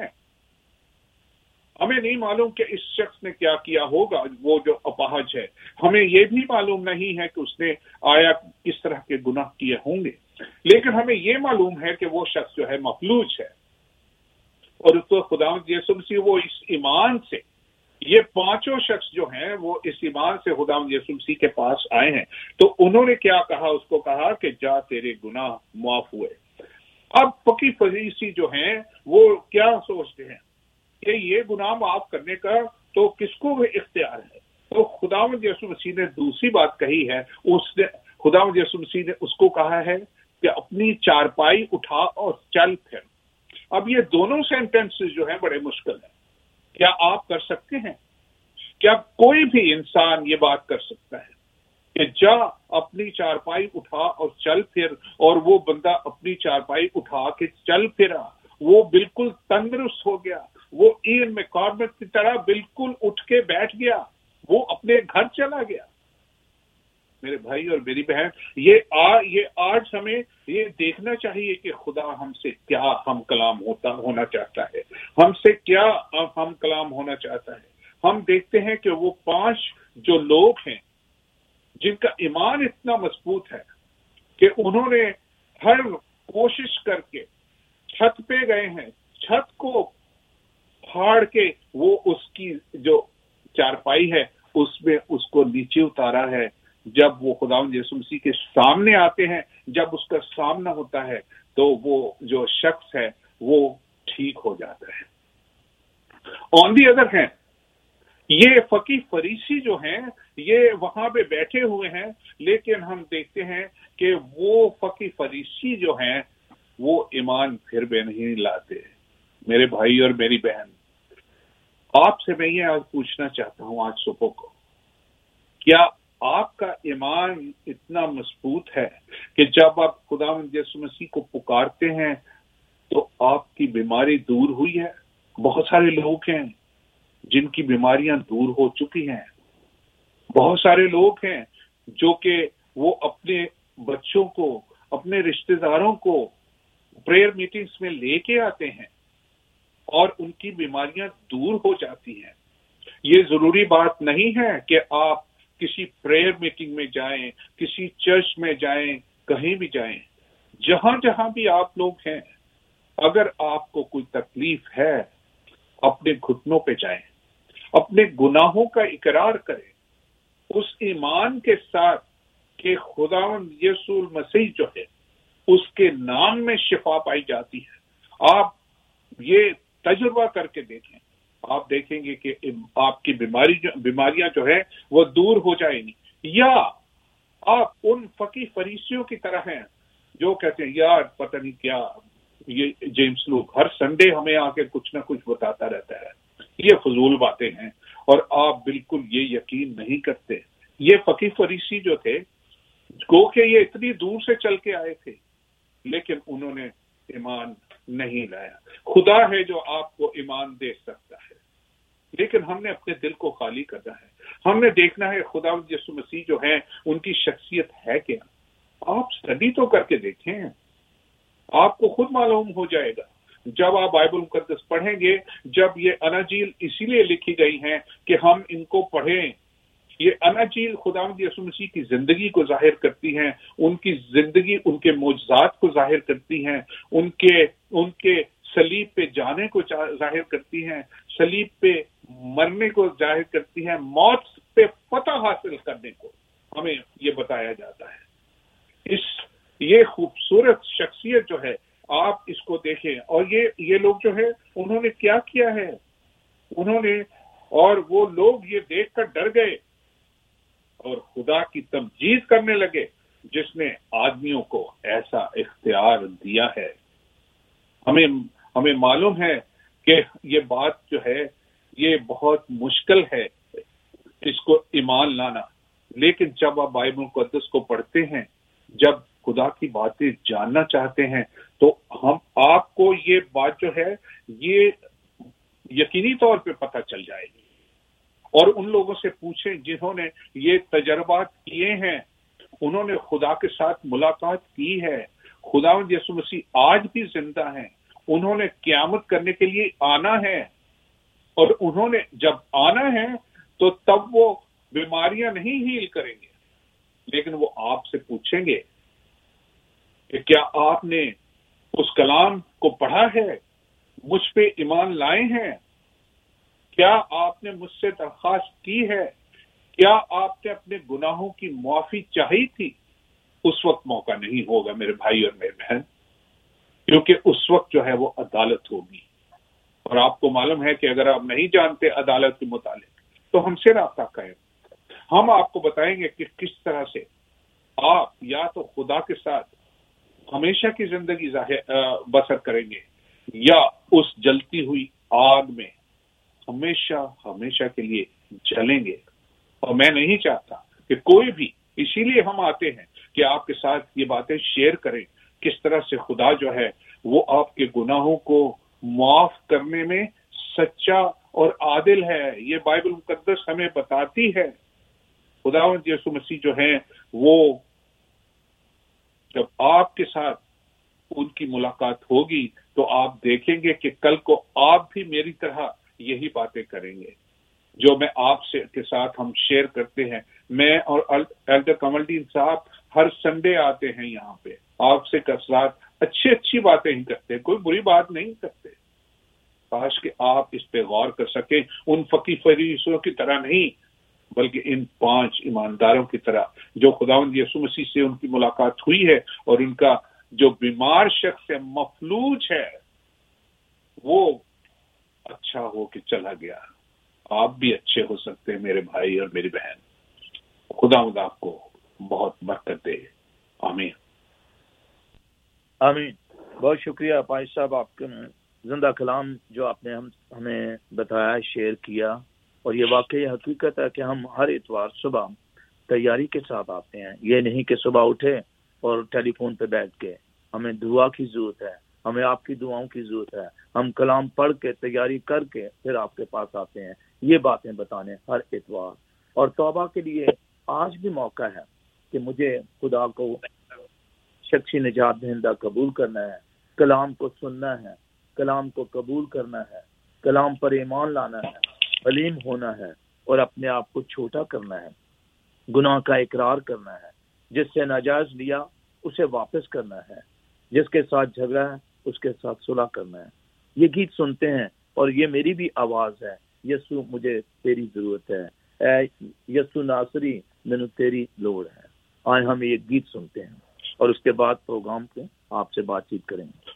ہمیں نہیں معلوم کہ اس شخص نے کیا کیا ہوگا، وہ جو اپاہج ہے، ہمیں یہ بھی معلوم نہیں ہے کہ اس نے آیا کس طرح کے گناہ کیے ہوں گے، لیکن ہمیں یہ معلوم ہے کہ وہ شخص جو ہے مفلوج ہے، اور اس کو خداوند یسوع مسیح وہ اس ایمان سے، یہ پانچوں شخص جو ہیں وہ اس ایمان سے خداوند یسوع مسیح کے پاس آئے ہیں، تو انہوں نے کیا کہا؟ اس کو کہا کہ جا تیرے گناہ معاف ہوئے۔ اب فقی فریسی جو ہیں وہ کیا سوچتے ہیں کہ یہ گناہ معاف کرنے کا تو کس کو اختیار ہے؟ تو خداوند یسوع مسیح نے دوسری بات کہی ہے، خداوند یسوع مسیح نے اس کو کہا ہے کہ اپنی چارپائی اٹھا اور چل پھر۔ اب یہ دونوں سینٹینسز جو ہیں بڑے مشکل ہیں۔ کیا آپ کر سکتے ہیں؟ کیا کوئی بھی انسان یہ بات کر سکتا ہے کہ جا اپنی چارپائی اٹھا اور چل پھر، اور وہ بندہ اپنی چارپائی اٹھا کے چل پھرا، وہ بالکل تندرست ہو گیا، وہ ایئن میکارمک کی طرح بالکل اٹھ کے بیٹھ گیا، وہ اپنے گھر چلا گیا؟ میرے بھائی اور میری بہن، یہ آج ہمیں یہ دیکھنا چاہیے کہ خدا ہم سے کیا ہم کلام ہونا چاہتا ہے، ہم سے کیا ہم کلام ہونا چاہتا ہے۔ ہم دیکھتے ہیں کہ وہ 5 جو لوگ ہیں جن کا ایمان اتنا مضبوط ہے کہ انہوں نے ہر کوشش کر کے چھت پہ گئے ہیں، چھت کو پھاڑ کے وہ اس کی جو چارپائی ہے اس میں اس کو نیچے اتارا ہے۔ جب وہ خداوند یسوع مسیح کے سامنے آتے ہیں، جب اس کا سامنا ہوتا ہے تو وہ جو شخص ہے وہ ٹھیک ہو جاتا ہے۔ آن دی ادر ہینڈ، یہ فقی فریسی جو ہیں یہ وہاں پہ بیٹھے ہوئے ہیں، لیکن ہم دیکھتے ہیں کہ وہ فقی فریسی جو ہیں وہ ایمان پھر بھی نہیں لاتے۔ میرے بھائی اور میری بہن، آپ سے میں یہ آج پوچھنا چاہتا ہوں آج صبح کو، کیا آپ کا ایمان اتنا مضبوط ہے کہ جب آپ خداوند یسوع مسیح کو پکارتے ہیں تو آپ کی بیماری دور ہوئی ہے؟ بہت سارے لوگ ہیں جن کی بیماریاں دور ہو چکی ہیں، بہت سارے لوگ ہیں جو کہ وہ اپنے بچوں کو، اپنے رشتہ داروں کو پریئر میٹنگز میں لے کے آتے ہیں اور ان کی بیماریاں دور ہو جاتی ہیں۔ یہ ضروری بات نہیں ہے کہ آپ کسی پریئر میٹنگ میں جائیں، کسی چرچ میں جائیں، کہیں بھی جائیں، جہاں جہاں بھی آپ لوگ ہیں، اگر آپ کو کوئی تکلیف ہے اپنے گھٹنوں پہ جائیں، اپنے گناہوں کا اقرار کریں، اس ایمان کے ساتھ کہ خداوند یسوع مسیح جو ہے اس کے نام میں شفا پائی جاتی ہے۔ آپ یہ تجربہ کر کے دیکھیں، آپ دیکھیں گے کہ آپ کی بیماریاں جو ہے وہ دور ہو جائیں گی۔ یا آپ ان فقی فریسیوں کی طرح ہیں جو کہتے ہیں یار پتہ نہیں کیا یہ جیمس لوک ہر سنڈے ہمیں آ کے کچھ نہ کچھ بتاتا رہتا ہے، یہ فضول باتیں ہیں، اور آپ بالکل یہ یقین نہیں کرتے۔ یہ فقی فریسی جو تھے گو کہ یہ اتنی دور سے چل کے آئے تھے، لیکن انہوں نے ایمان نہیں لایا۔ خدا ہے جو آپ کو ایمان دے سکتا ہے، لیکن ہم نے اپنے دل کو خالی کرنا ہے۔ ہم نے دیکھنا ہے خداوند یسوع مسیح جو ہیں ان کی شخصیت ہے کیا۔ آپ اسٹڈی تو کر کے دیکھیں، آپ کو خود معلوم ہو جائے گا۔ जब आप बाइबल मुकद्दस पढ़ेंगे, जब ये अनाजील इसीलिए लिखी गई हैं कि हम इनको पढ़ें। ये अनाजील खुदावंद यीशु मसीह की जिंदगी को जाहिर करती हैं, उनकी जिंदगी, उनके मोजज़ात को जाहिर करती हैं, उनके सलीब पे जाने को जाहिर करती हैं, सलीब पे मरने को जाहिर करती हैं, मौत पे फतह हासिल करने को हमें ये बताया जाता है। ये खूबसूरत शख्सियत जो है, आप इसको देखें। और ये लोग जो है उन्होंने क्या किया है, और वो लोग ये देखकर डर गए और खुदा की तमजीद करने लगे जिसने आदमियों को ऐसा इख्तियार दिया है। हमें मालूम है कि ये बात जो है ये बहुत मुश्किल है इसको ईमान लाना, लेकिन जब आप बाइबल मुकद्दस को पढ़ते हैं, जब खुदा की बातें जानना चाहते हैं, तो आपको ये बात जो है ये यकीनी तौर पे पता चल जाएगी। और उन लोगों से पूछें जिन्होंने ये तजर्बात किए हैं, उन्होंने खुदा के साथ मुलाकात की है। खुदावंद यीशु मसीह आज भी जिंदा हैं, उन्होंने क़यामत करने के लिए आना है, और उन्होंने जब आना है तो तब वो बीमारियां नहीं हील करेंगे, लेकिन वो आपसे पूछेंगे कि क्या आपने उस कलाम को पढ़ा है, मुझ पे ईमान लाए हैं, क्या आपने मुझसे दरख्वास्त की है, क्या आपने अपने गुनाहों की माफी चाही थी? उस वक्त मौका नहीं होगा मेरे भाई और मेरे बहन, क्योंकि उस वक्त जो है वो अदालत होगी। और आपको मालूम है कि अगर आप नहीं जानते अदालत के मुतालिक, तो हमसे राब्ता करें, हम आपको बताएंगे कि किस तरह से आप या तो खुदा के साथ हमेशा की जिंदगी बसर करेंगे, या उस जलती हुई आग में हमेशा के लिए जलेंगे। और मैं नहीं चाहता कि कोई भी, इसीलिए हम आते हैं कि आपके साथ ये बातें शेयर करें, किस तरह से खुदा जो है वो आपके गुनाहों को माफ करने में सच्चा और आदिल है। ये बाइबल मुकद्दस हमें बताती है। खुदावंद यीशु मसीह जो है वो जब आपके साथ उनकी मुलाकात होगी तो आप देखेंगे कि कल को आप भी मेरी तरह यही बातें करेंगे जो मैं आपसे के साथ हम शेयर करते हैं। मैं और एल्डर कमलदीन साहब हर संडे आते हैं यहाँ पे, आपसे के साथ अच्छी बातें ही करते हैं, कोई बुरी बात नहीं करते। काश कि आप इस पे गौर कर सकें, उन फरीसियों की तरह नहीं, बल्कि इन 5 ईमानदारों की तरह जो खुदावंद यीशु मसीह से उनकी मुलाकात हुई है, और उनका जो बीमार शख्स है, मफलूज है, वो अच्छा हो के चला गया। आप भी अच्छे हो सकते हैं मेरे भाई और मेरी बहन। खुदावंद आपको बहुत बरकत दे। आमीन आमीन। बहुत शुक्रिया भाई साहब, आपके जिंदा कलाम जो आपने हमें बताया, शेयर किया। और ये वाकई हकीकत है कि हम हर इतवार सुबह तैयारी के साथ आते हैं। ये नहीं कि सुबह उठे और टेलीफोन पे बैठ के, हमें दुआ की जरूरत है, हमें आपकी दुआओं की जरूरत है। हम कलाम पढ़ के तैयारी करके फिर आपके पास आते हैं ये बातें बताने हर इतवार। और तौबा के लिए आज भी मौका है कि मुझे खुदा को शख्सी निजात दहिंदा कबूल करना है, कलाम को सुनना है, कलाम को कबूल करना है, कलाम पर ईमान लाना है, हलीम होना है और अपने आप को छोटा करना है, गुनाह का इकरार करना है, जिससे नाजायज लिया उसे वापस करना है, जिसके साथ झगड़ा है उसके साथ सुलह करना है। ये गीत सुनते हैं और ये मेरी भी आवाज है, यसु मुझे तेरी जरूरत है, ऐ यसु नासरी मैनू तेरी लोड़ है। आज हम ये गीत सुनते हैं और उसके बाद प्रोग्राम पे आपसे बातचीत करेंगे।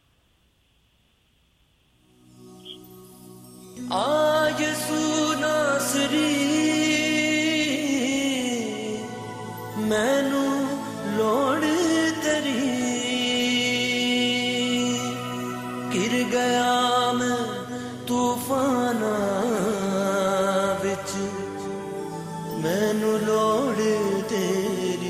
आ यसु नासरी मैनू लोड़ तेरी, गिर गया मैं तूफाना विच, मैनू लोड़ तेरी।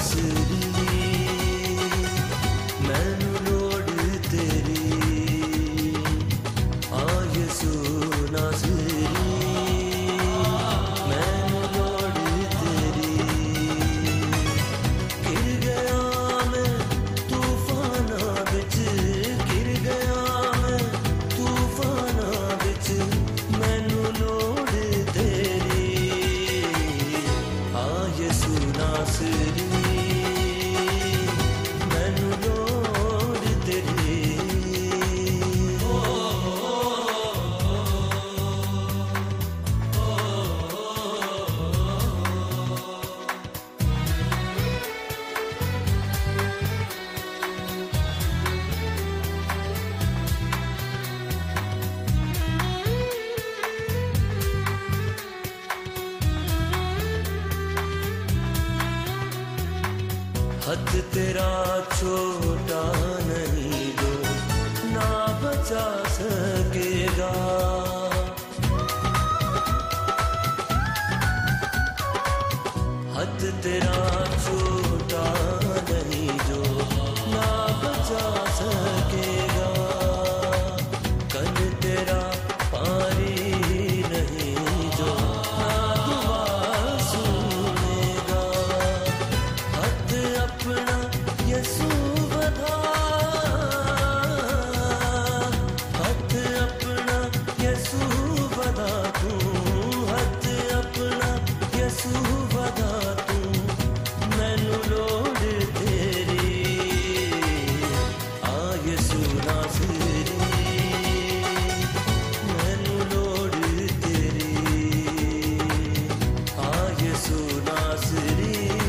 हद तेरा छोटा नहीं जो ना बचा सकेगा, हद तेरा छोटा नहीं जो ना बचा सकेगा, कल तेरा पारी नहीं जो ना दुआ सुनेगा, हद अपना यसू बधा, हद अपना यसू बधा तू, हद अपना यसू बधा तू, मैनू लोड़ तेरी आ यसू नासरी, मैनू लोड़ तेरी आ यसू नासरी,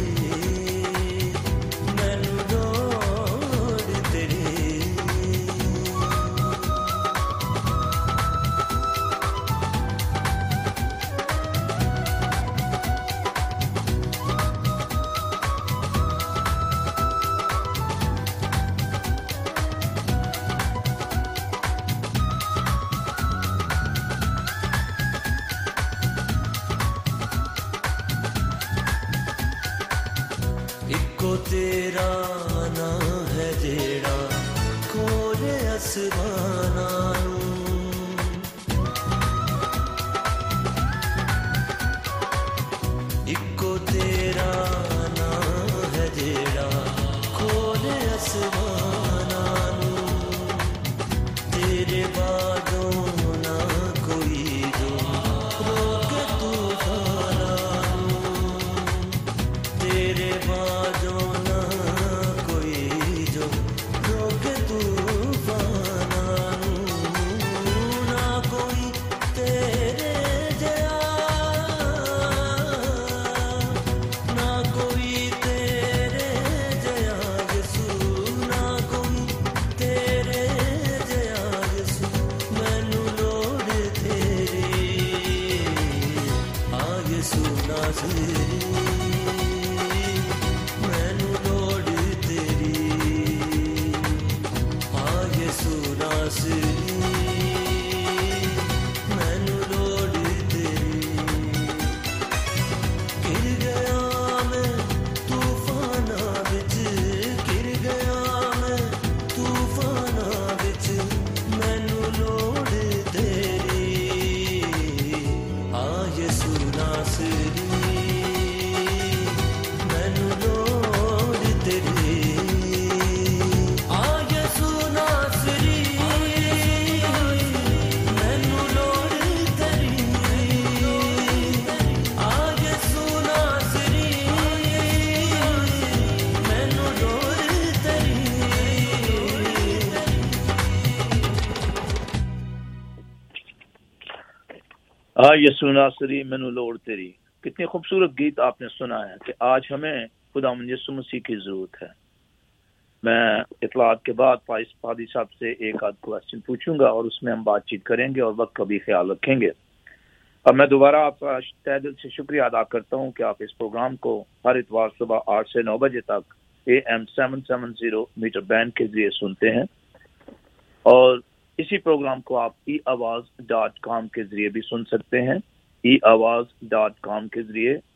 तेरा ना है जेड़ा खोले आसमाना नू, इको तेरा ना है जेड़ा खोले आसमाना नू, तेरे बादों ना कोई जो रोके तूफाना नू, तेरे बादों यसू नासरी मैनू लोड़ तेरी। कितनी खूबसूरत गीत आपने सुना है कि आज हमें खुदावंद यीशु मसीह की जरूरत है। मैं इतलात के बाद पादी साहब से एक आध क्वेश्चन पूछूंगा और उसमें हम बातचीत करेंगे और वक्त का भी ख्याल रखेंगे। अब मैं दोबारा आपका तहे दिल से शुक्रिया अदा करता हूं कि आप इस प्रोग्राम को हर इतवार सुबह 8 से 9 बजे तक AM 770 मीटर बैंड के जरिए सुनते हैं और इसी प्रोग्राम को आप eawaz.com के जरिए भी सुन सकते हैं। eawaz.com के जरिए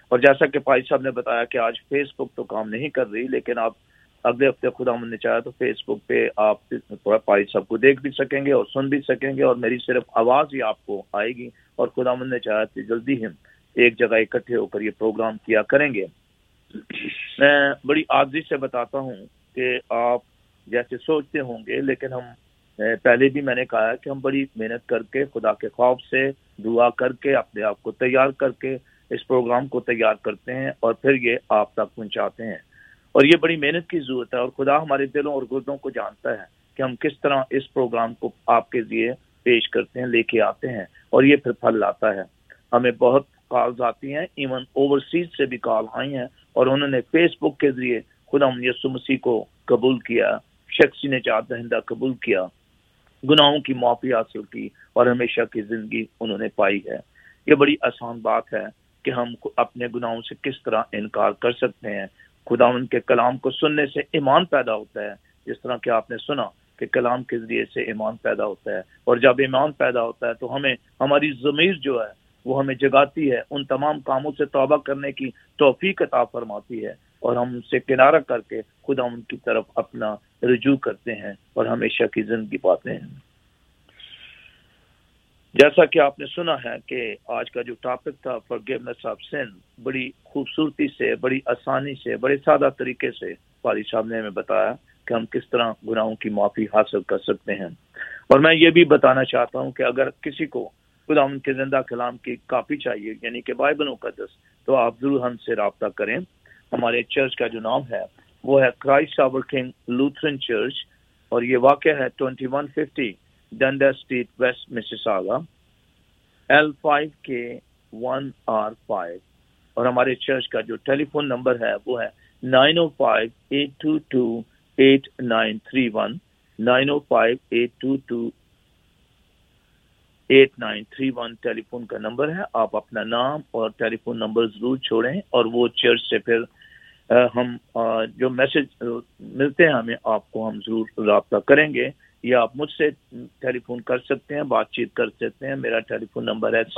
اور جیسا کہ پائی صاحب نے بتایا کہ آج فیس بک تو کام نہیں کر رہی، لیکن آپ اگلے ہفتے خداوند نے چاہا تو فیس بک پہ آپ پائی صاحب کو دیکھ بھی سکیں گے اور سن بھی سکیں گے، اور میری صرف آواز ہی آپ کو آئے گی، اور خداوند نے چاہا کہ جلدی ہم ایک جگہ اکٹھے ہو کر یہ پروگرام کیا کریں گے۔ میں بڑی عاجزی سے بتاتا ہوں کہ آپ جیسے سوچتے ہوں گے، لیکن ہم پہلے بھی میں نے کہا کہ ہم بڑی محنت کر کے خدا کے خوف سے دعا کر کے اپنے آپ کو تیار کر کے اس پروگرام کو تیار کرتے ہیں اور پھر یہ آپ تک پہنچاتے ہیں، اور یہ بڑی محنت کی ضرورت ہے، اور خدا ہمارے دلوں اور گردوں کو جانتا ہے کہ ہم کس طرح اس پروگرام کو آپ کے ذریعے پیش کرتے ہیں، لے کے آتے ہیں، اور یہ پھر پھل لاتا ہے۔ ہمیں بہت کالز آتی ہیں، ایون اوورسیز سے بھی کال آئی ہیں، اور انہوں نے فیس بک کے ذریعے خدا یسوع مسیح کو قبول کیا، شخصی نجات دہندہ قبول کیا، گناہوں کی معافی حاصل کی، اور ہمیشہ کی زندگی انہوں نے پائی ہے۔ یہ بڑی آسان بات ہے کہ ہم اپنے گناہوں سے کس طرح انکار کر سکتے ہیں۔ خداوند کے کلام کو سننے سے ایمان پیدا ہوتا ہے، جس طرح کہ آپ نے سنا کہ کلام کے ذریعے سے ایمان پیدا ہوتا ہے، اور جب ایمان پیدا ہوتا ہے تو ہمیں ہماری ضمیر جو ہے وہ ہمیں جگاتی ہے، ان تمام کاموں سے توبہ کرنے کی توفیق عطا فرماتی ہے، اور ہم ان سے کنارہ کر کے خداوند کی طرف اپنا رجوع کرتے ہیں اور ہمیشہ کی زندگی پاتے ہیں۔ جیسا کہ آپ نے سنا ہے کہ آج کا جو ٹاپک تھا forgiveness of sin، بڑی خوبصورتی سے، بڑی آسانی سے، بڑے سادہ طریقے سے پاری صاحب نے ہمیں بتایا کہ ہم کس طرح گناہوں کی معافی حاصل کر سکتے ہیں۔ اور میں یہ بھی بتانا چاہتا ہوں کہ اگر کسی کو خداوند کے زندہ کلام کی کاپی چاہیے، یعنی کہ بائبل مقدس، تو آپ ضرور ہم سے رابطہ کریں۔ ہمارے چرچ کا جو نام ہے وہ ہے Christ our King Lutheran church, اور یہ واقع ہے 2150 ڈنڈا اسٹریٹ ویسٹ مسیساگا L5K1R5، اور ہمارے چرچ کا جو ٹیلی فون نمبر ہے وہ ہے 905-822-8931 905-822-8931 ٹیلی فون کا نمبر ہے۔ آپ اپنا نام اور ٹیلی فون نمبر ضرور چھوڑیں، اور وہ چرچ سے پھر ہم جو میسج ملتے ہیں ہمیں، آپ کو ہم ضرور رابطہ کریں گے، یا آپ مجھ سے ٹیلی فون کر سکتے ہیں، بات چیت کر سکتے ہیں۔ میرا ٹیلی فون نمبر ہے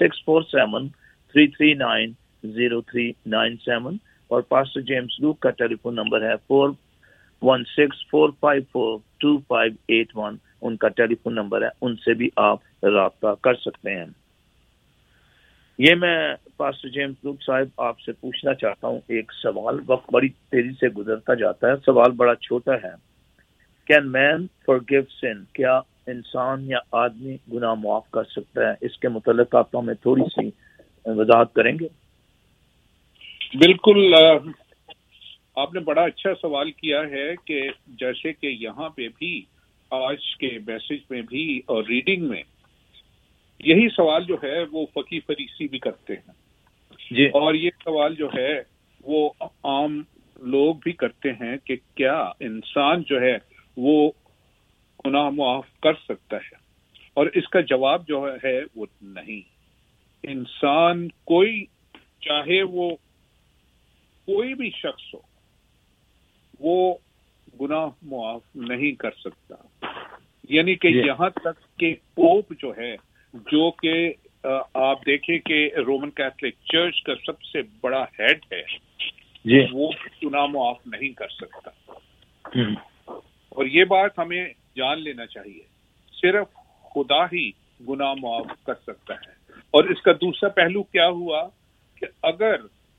647-339-0397، اور پاسٹر جیمز لوک کا ٹیلی فون نمبر ہے 416-454-2581، ان کا ٹیلی فون نمبر ہے، ان سے بھی آپ رابطہ کر سکتے ہیں۔ یہ میں پاسٹر جیمز لوک صاحب آپ سے پوچھنا چاہتا ہوں ایک سوال، وقت بڑی تیزی سے گزرتا جاتا ہے، سوال بڑا چھوٹا ہے۔ Can man forgive sin؟ کیا انسان یا آدمی گناہ معاف کر سکتا ہے؟ اس کے متعلق آپ تو ہمیں تھوڑی سی وضاحت کریں گے؟ بالکل، آپ نے بڑا اچھا سوال کیا ہے کہ جیسے کہ یہاں پہ بھی آج کے میسج میں بھی اور ریڈنگ میں یہی سوال جو ہے وہ فقی فریسی بھی کرتے ہیں جی، اور یہ سوال جو ہے وہ عام لوگ بھی کرتے ہیں کہ کیا انسان جو ہے وہ گناہ معاف کر سکتا ہے، اور اس کا جواب جو ہے وہ نہیں۔ انسان کوئی، چاہے وہ کوئی بھی شخص ہو، وہ گناہ معاف نہیں کر سکتا۔ یعنی کہ یہاں تک کہ پوپ جو ہے، جو کہ آپ دیکھیں کہ رومن کیتھولک چرچ کا سب سے بڑا ہیڈ ہے، وہ گناہ معاف نہیں کر سکتا۔ اور یہ بات ہمیں جان لینا چاہیے، صرف خدا ہی گناہ معاف کر سکتا ہے۔ اور اس کا دوسرا پہلو کیا ہوا کہ اگر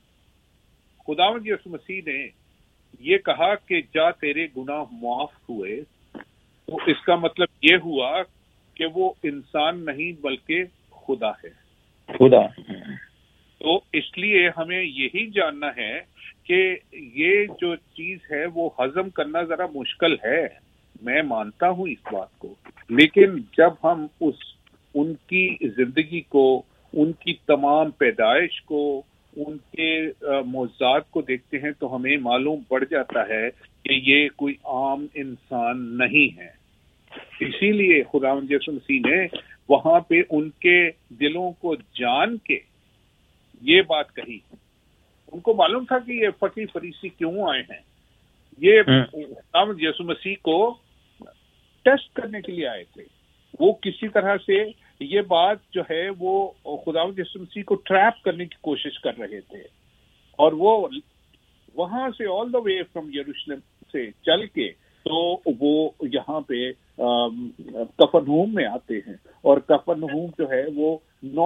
خداوند یسوع مسیح نے یہ کہا کہ جا تیرے گناہ معاف ہوئے، تو اس کا مطلب یہ ہوا کہ وہ انسان نہیں بلکہ خدا ہے، خدا۔ تو اس لیے ہمیں یہی جاننا ہے کہ یہ جو چیز ہے وہ ہضم کرنا ذرا مشکل ہے، میں مانتا ہوں اس بات کو، لیکن جب ہم ان کی زندگی کو، ان کی تمام پیدائش کو، ان کے معجزات کو دیکھتے ہیں تو ہمیں معلوم پڑ جاتا ہے کہ یہ کوئی عام انسان نہیں ہے۔ اسی لیے خداوند یسوع مسیح نے وہاں پہ ان کے دلوں کو جان کے یہ بات کہی۔ ان کو معلوم تھا کہ یہ فقی فریسی کیوں آئے ہیں، یہ خداوند یسوع مسیح کو ٹیسٹ کرنے کے لیے آئے تھے۔ وہ کسی طرح سے یہ بات جو ہے وہ خداوند یسوع مسیح کو ٹریپ کرنے کی کوشش کر رہے تھے، اور وہ وہاں سے آل دا وے فرام یروشلم سے چل کے تو وہ یہاں پہ کفرنہوم میں آتے ہیں، اور کفرنہوم جو ہے وہ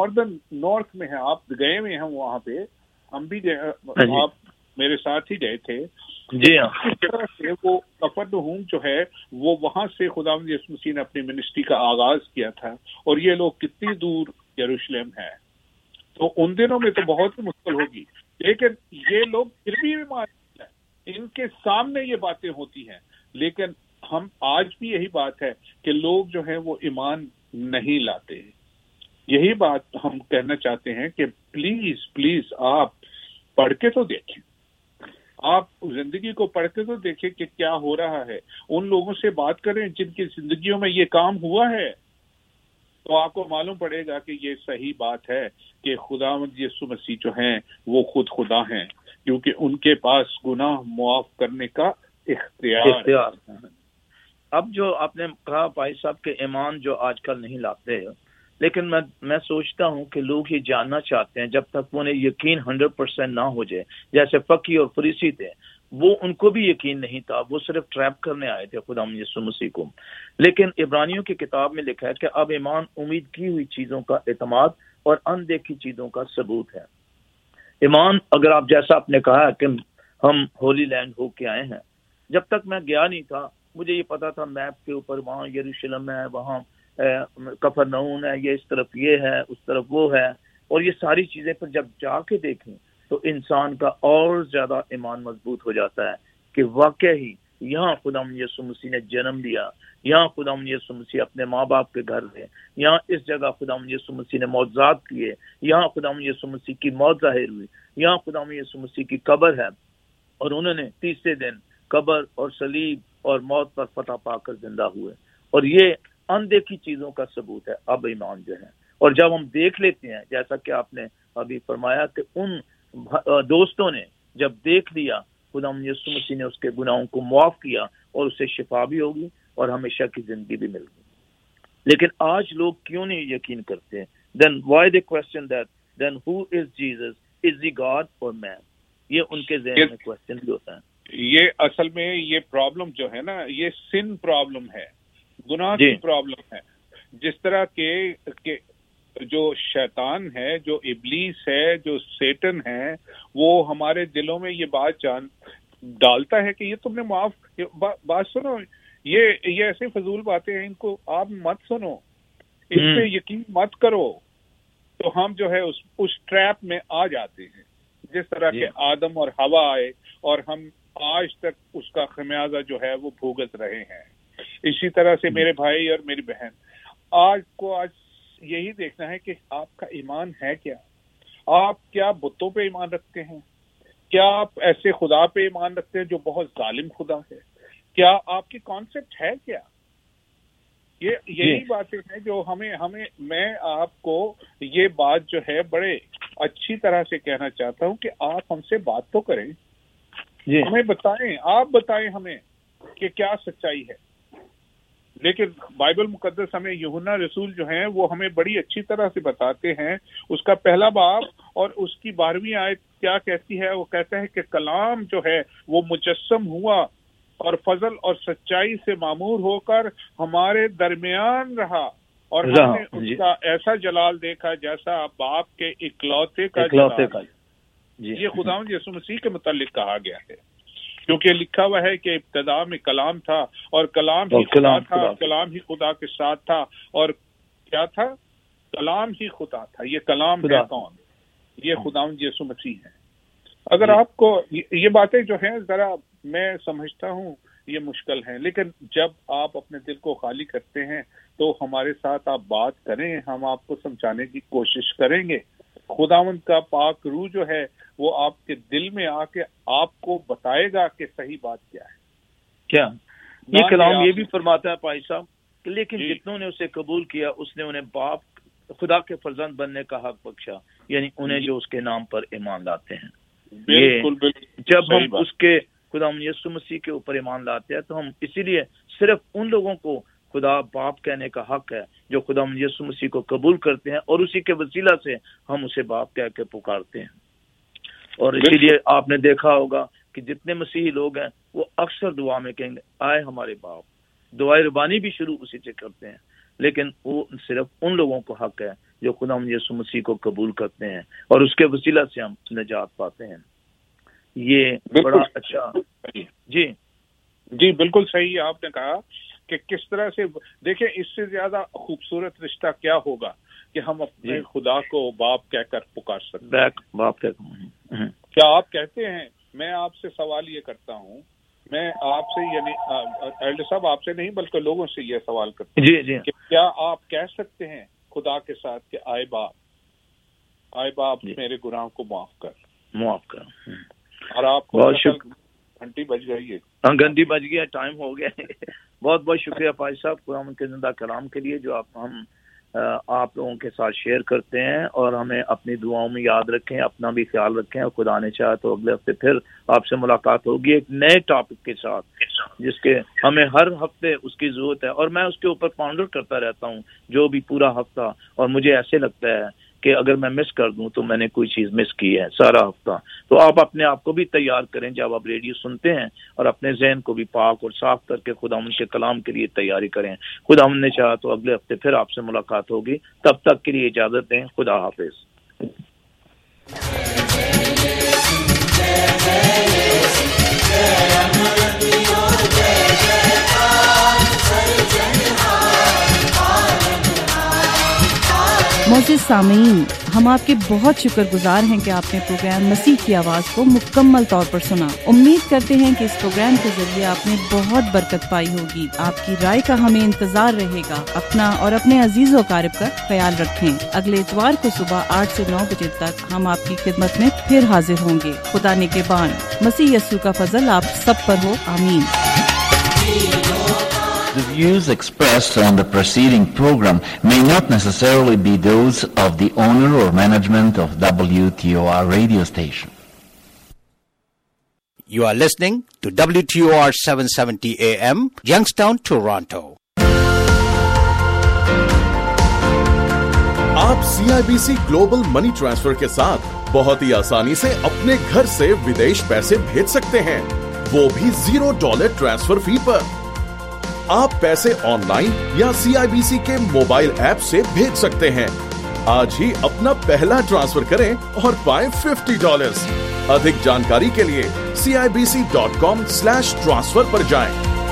نارتھ میں ہے. آپ گئے ہوئے ہیں وہاں پہ، ہم بھی گئے، آپ میرے ساتھ ہی گئے تھے. جی ہاں. اس طرح سے وہ کفرنہوم جو ہے وہ وہاں سے خداوند یسوع مسیح نے اپنی منسٹری کا آغاز کیا تھا، اور یہ لوگ کتنی دور یروشلم ہے، تو ان دنوں میں تو بہت ہی مشکل ہوگی، لیکن یہ لوگ پھر بھی ایمان ہیں، ان کے سامنے یہ باتیں ہوتی ہیں. لیکن ہم آج بھی یہی بات ہے کہ لوگ جو ہیں وہ ایمان نہیں لاتے. یہی بات ہم کہنا چاہتے ہیں کہ پلیز آپ پڑھ کے تو دیکھیں، آپ زندگی کو پڑھ کے تو دیکھیں کہ کیا ہو رہا ہے. ان لوگوں سے بات کریں جن کی زندگیوں میں یہ کام ہوا ہے، تو آپ کو معلوم پڑے گا کہ یہ صحیح بات ہے کہ خداوند یسوع مسیح جو ہیں وہ خود خدا ہیں، کیونکہ ان کے پاس گناہ معاف کرنے کا اختیار. اب جو آپ نے کہا بھائی صاحب کہ ایمان جو آج کل نہیں لاتے، لیکن میں سوچتا ہوں کہ لوگ یہ جاننا چاہتے ہیں جب تک انہیں یقین 100% نہ ہو جائے. جیسے فقی اور فریسی تھے، وہ ان کو بھی یقین نہیں تھا، وہ صرف ٹریپ کرنے آئے تھے خدا یسوع مسیح کو. لیکن عبرانیوں کی کتاب میں لکھا ہے کہ اب ایمان امید کی ہوئی چیزوں کا اعتماد اور اندیکھی چیزوں کا ثبوت ہے. ایمان، اگر آپ جیسا آپ نے کہا کہ ہم ہولی لینڈ ہو کے آئے ہیں، جب تک میں گیا نہیں تھا مجھے یہ پتا تھا میپ کے اوپر وہاں یروشلم ہے، وہاں کفرنہوم ہے، یہ اس طرف یہ ہے، اس طرف وہ ہے، اور یہ ساری چیزیں پھر جب جا کے دیکھیں تو انسان کا اور زیادہ ایمان مضبوط ہو جاتا ہے کہ واقعی یہاں خدا یسوع مسیح نے جنم لیا، یہاں خدا یسوع مسیح اپنے ماں باپ کے گھر گئے، یہاں اس جگہ خدا یسوع مسیح نے معجزات کیے، یہاں خدا یسوع مسیح کی موت ظاہر ہوئی، یہاں خدا یسوع مسیح کی قبر ہے، اور انہوں نے تیسرے دن قبر اور صلیب اور موت پر فتح پا کر زندہ ہوئے. اور یہ اندیکھی چیزوں کا ثبوت ہے اب ایمان جو ہے. اور جب ہم دیکھ لیتے ہیں، جیسا کہ آپ نے ابھی فرمایا کہ ان دوستوں نے جب دیکھ لیا، خدا یسوع مسیح نے اس کے گناہوں کو معاف کیا اور اسے شفا بھی ہوگی اور ہمیشہ کی زندگی بھی مل گئی. لیکن آج لوگ کیوں نہیں یقین کرتے؟ then why they question that then who is Jesus, is he God or man؟ یہ ان کے ذہن میں کوشچن بھی ہوتا ہے. یہ اصل میں یہ پرابلم جو ہے نا، یہ سن پرابلم ہے، گناہ کی پرابلم ہے. جس طرح کہ جو شیطان ہے، جو ابلیس ہے، جو سیٹن ہے، وہ ہمارے دلوں میں یہ بات ڈالتا ہے کہ یہ تم نے معاف، بات سنو، یہ ایسے فضول باتیں ہیں، ان کو آپ مت سنو، اس پہ یقین مت کرو. تو ہم جو ہے اس ٹریپ میں آ جاتے ہیں، جس طرح کہ آدم اور حوا آئے، اور ہم آج تک اس کا خمیازہ جو ہے وہ بھوگت رہے ہیں. اسی طرح سے میرے بھائی اور میری بہن، آج یہی دیکھنا ہے کہ آپ کا ایمان ہے کیا. آپ کیا بتوں پہ ایمان رکھتے ہیں؟ کیا آپ ایسے خدا پہ ایمان رکھتے ہیں جو بہت ظالم خدا ہے؟ کیا آپ کی کانسیپٹ ہے کیا؟ یہی باتیں ہیں جو ہمیں میں آپ کو یہ بات جو ہے بڑے اچھی طرح سے کہنا چاہتا ہوں کہ آپ ہم سے بات تو کریں، ہمیں بتائیں، آپ بتائیں ہمیں کہ کیا سچائی ہے. لیکن بائبل مقدس ہمیں یوحنا رسول جو ہیں وہ ہمیں بڑی اچھی طرح سے بتاتے ہیں. اس کا پہلا باب اور اس کی 12ویں آیت کیا کہتی ہے؟ وہ کہتا ہے کہ کلام جو ہے وہ مجسم ہوا اور فضل اور سچائی سے معمور ہو کر ہمارے درمیان رہا، اور ہم نے اس کا ایسا جلال دیکھا جیسا باپ کے اکلوتے کا جلال. یہ خداوند یسوع مسیح کے متعلق کہا گیا ہے، کیونکہ لکھا ہوا ہے کہ ابتدا میں کلام تھا اور کلام ہی خدا تھا، کلام ہی خدا کے ساتھ تھا، اور کیا تھا؟ کلام ہی خدا تھا. یہ کلام ہے کون؟ یہ خداوند یسوع مسیح ہے. اگر آپ کو یہ باتیں جو ہیں ذرا میں سمجھتا ہوں یہ مشکل ہیں، لیکن جب آپ اپنے دل کو خالی کرتے ہیں تو ہمارے ساتھ آپ بات کریں، ہم آپ کو سمجھانے کی کوشش کریں گے. خداوند کا پاک روح جو ہے وہ آپ کے دل میں آ کے آپ کو بتائے گا کہ صحیح بات کیا ہے. کیا یہ کلام یہ بھی فرماتا ہے بھائی صاحب کہ لیکن جتنوں نے اسے قبول کیا اس نے انہیں باپ خدا کے فرزند بننے کا حق بخشا، یعنی انہیں جو اس کے نام پر ایمان لاتے ہیں. بالکل جب ہم اس کے خدا یسوع مسیح کے اوپر ایمان لاتے ہیں تو ہم اسی لیے صرف ان لوگوں کو خدا باپ کہنے کا حق ہے جو خدا یسوع مسیح کو قبول کرتے ہیں، اور اسی کے وسیلہ سے ہم اسے باپ کہہ کے پکارتے ہیں. اور اسی لیے آپ نے دیکھا ہوگا کہ جتنے مسیحی لوگ ہیں وہ اکثر دعا میں کہیں گے آئے ہمارے باپ. دعائے ربانی بھی شروع اسی سے کرتے ہیں، لیکن وہ صرف ان لوگوں کو حق ہے جو خدا یسوع مسیح کو قبول کرتے ہیں اور اس کے وسیلہ سے ہم نجات پاتے ہیں. یہ بڑا اچھا. جی بالکل صحیح آپ نے کہا کہ کس طرح سے دیکھیں اس سے زیادہ خوبصورت رشتہ کیا ہوگا کہ ہم اپنے خدا کو باپ کہہ کر پکار سکتے ہیں. باپ کیا آپ کہتے ہیں؟ میں آپ سے سوال یہ کرتا ہوں، میں آپ سے یعنی ایلڈر صاحب آپ سے نہیں بلکہ لوگوں سے یہ سوال کرتا ہوں جی کہ کیا آپ کہہ سکتے ہیں خدا کے ساتھ کہ آئے باپ میرے گناہ کو معاف کر. اور آپ کو گھنٹی بج گئی ہے. گھنٹی بج گیا، ٹائم ہو گیا. بہت بہت شکریہ پائی صاحب قرآن کے زندہ کلام کے لیے جو ہم آپ لوگوں کے ساتھ شیئر کرتے ہیں، اور ہمیں اپنی دعاؤں میں یاد رکھیں، اپنا بھی خیال رکھیں، اور خدا نے چاہا تو اگلے ہفتے پھر آپ سے ملاقات ہوگی ایک نئے ٹاپک کے ساتھ جس کے ہمیں ہر ہفتے اس کی ضرورت ہے، اور میں اس کے اوپر پانڈر کرتا رہتا ہوں جو بھی پورا ہفتہ، اور مجھے ایسے لگتا ہے کہ اگر میں مس کر دوں تو میں نے کوئی چیز مس کی ہے سارا ہفتہ. تو آپ اپنے آپ کو بھی تیار کریں جب آپ ریڈیو سنتے ہیں، اور اپنے ذہن کو بھی پاک اور صاف کر کے خداوند کے کلام کے لیے تیاری کریں. خداوند نے چاہا تو اگلے ہفتے پھر آپ سے ملاقات ہوگی. تب تک کے لیے اجازت دیں. خدا حافظ. معزز سامعین، ہم آپ کے بہت شکر گزار ہیں کہ آپ نے پروگرام مسیح کی آواز کو مکمل طور پر سنا. امید کرتے ہیں کہ اس پروگرام کے ذریعے آپ نے بہت برکت پائی ہوگی. آپ کی رائے کا ہمیں انتظار رہے گا. اپنا اور اپنے عزیز و اقارب کا خیال رکھیں. اگلے اتوار کو صبح 8 سے 9 بجے تک ہم آپ کی خدمت میں پھر حاضر ہوں گے. خدا نگہبان. مسیح یسوع کا فضل آپ سب پر ہو. آمین. The views expressed on the preceding program may not necessarily be those of the owner or management of WTOR radio station. You are listening to WTOR 770 AM, Youngstown, Toronto. آپ CIBC گلوبل منی ٹرانسفر کے ساتھ بہت ہی آسانی سے اپنے گھر سے ودیش پیسے بھیج سکتے ہیں، وہ بھی $0 ٹرانسفر فی پر. آپ پیسے آن لائن یا CIBC کے موبائل ایپ سے بھیج سکتے ہیں. آج ہی اپنا پہلا ٹرانسفر کریں اور پائیں $50. ادھک جانکاری کے لیے CIBC.com/transfer پر جائیں.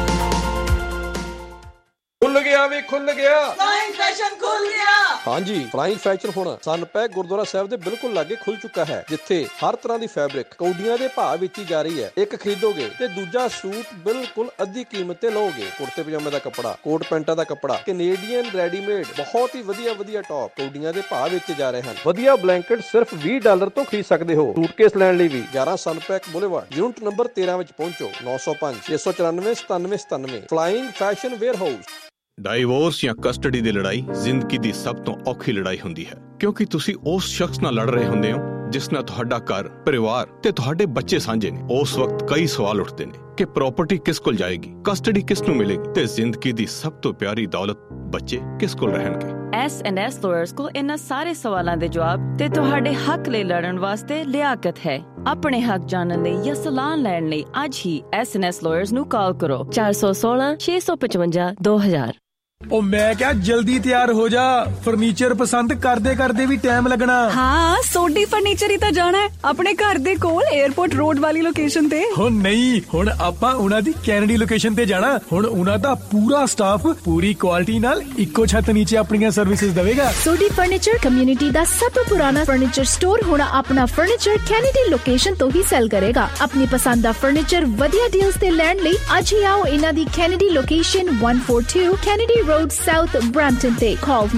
کھل گیا فلائنگ فیشن کھل گیا. ہاں جی، فلائنگ فیشن ہونا سن پیک گردوارا صاحب دے بالکل لاگے کھل چکا ہے، جتھے ہر طرح دی فیبرک کوڈیاں دے بھاؤ وچ جا رہی ہے. ایک خریدو گے تے دوجا سوٹ بالکل ادھی قیمت تے لو گے. کرتے پجامے دا کپڑا، کوٹ پینٹاں دا کپڑا، کینیڈین ریڈی میڈ، بہت ہی ودیا ٹاپ کوڈیاں دے بھاؤ وچ جا رہے ہیں. ودیا بلینکٹ صرف $20 تو خرید سکتے ہو. سوٹ کیس لین لئی بھی 11 Sun Pac Boulevard unit number 13 وچ پہنچو. 905-694-9797. Flying fashion wear house. Divorce ਜਾਂ ਕਸਟਡੀ ਦੀ ਲੜਾਈ ਜ਼ਿੰਦਗੀ ਦੀ ਸਭ ਤੋਂ ਔਖੀ ਲੜਾਈ ਹੁੰਦੀ ਹੈ, ਕਿਉਂਕਿ ਤੁਸੀਂ ਉਸ ਸ਼ਖਸ ਨਾਲ ਲੜ ਰਹੇ ਹੁੰਦੇ ਹੋ ਜਿਸ ਨਾਲ ਤੁਹਾਡਾ ਘਰ, ਪਰਿਵਾਰ ਤੇ ਤੁਹਾਡੇ ਬੱਚੇ ਸਾਂਝੇ ਨੇ. ਉਸ ਵਕਤ ਕਈ ਸਵਾਲ ਉੱਠਦੇ ਨੇ ਕਿ ਪ੍ਰਾਪਰਟੀ ਕਿਸ ਕੋਲ ਜਾਏਗੀ, ਕਸਟਡੀ ਕਿਸ ਨੂੰ ਮਿਲੇਗੀ ਤੇ ਜ਼ਿੰਦਗੀ ਦੀ ਸਭ ਤੋਂ ਪਿਆਰੀ ਦੌਲਤ ਬੱਚੇ ਕਿਸ ਕੋਲ ਰਹਿਣਗੇ. S&S ਲਾਇਰਸ ਕੋਲ ਇਹਨਾਂ ਸਾਰੇ ਸਵਾਲਾਂ ਦੇ ਜਵਾਬ ਤੇ ਤੁਹਾਡੇ ਹੱਕ ਲਈ ਲੜਨ ਵਾਸਤੇ ਲਿਆਕਤ ਹੈ. ਆਪਣੇ ਹੱਕ ਜਾਣਨ ਲਈ ਜਾਂ ਸਲਾਹ ਲੈਣ ਲਈ ਅੱਜ ਹੀ S&S ਲਾਇਰਸ ਨੂੰ ਕਾਲ ਕਰੋ. 416-655-2000. ਉਹ ਮੈਂ ਕਿਹਾ ਜਲਦੀ ਤਿਆਰ ਹੋ ਜਾ, ਫਰਨੀਚਰ ਪਸੰਦ ਕਰਦੇ ਵੀ ਟਾਈਮ ਲੱਗਣਾ. ਹਾਂ, ਸੋਡੀ ਫਰਨੀਚਰ ਹੀ ਤਾਂ ਜਾਣਾ ਹੈ ਆਪਣੇ ਘਰ ਦੇ ਕੋਲ 에어ਪੋਰਟ ਰੋਡ ਵਾਲੀ ਲੋਕੇਸ਼ਨ ਤੇ. ਹੋ ਨਹੀਂ, ਹੁਣ ਆਪਾਂ ਉਹਨਾਂ ਦੀ ਕੈਨੇਡੀ ਲੋਕੇਸ਼ਨ ਤੇ ਜਾਣਾ. ਹੁਣ ਉਹਨਾਂ ਦਾ ਪੂਰਾ ਸਟਾਫ ਪੂਰੀ ਕੁਆਲਿਟੀ ਨਾਲ ਇੱਕੋ ਛੱਤ ਨੀਚੇ ਆਪਣੀਆਂ ਸਰਵਿਸਿਜ਼ ਦੇਵੇਗਾ. ਸੋਡੀ ਫਰਨੀਚਰ ਕਮਿਊਨਿਟੀ ਦਾ ਸਭ ਤੋਂ ਪੁਰਾਣਾ ਫਰਨੀਚਰ ਸਟੋਰ ਹੁਣ ਆਪਣਾ ਫਰਨੀਚਰ ਕੈਨੇਡੀ ਲੋਕੇਸ਼ਨ ਤੋਂ ਹੀ ਸੈਲ ਕਰੇਗਾ. ਆਪਣੀ ਪਸੰਦ ਦਾ ਫਰਨੀਚਰ ਵਧੀਆ ਡੀਲਸ ਤੇ ਲੈਣ ਲਈ ਅੱਜ ਹੀ ਆਓ ਇਹਨਾਂ ਦੀ Kennedy location 142 Kennedy Road South, Brampton. Call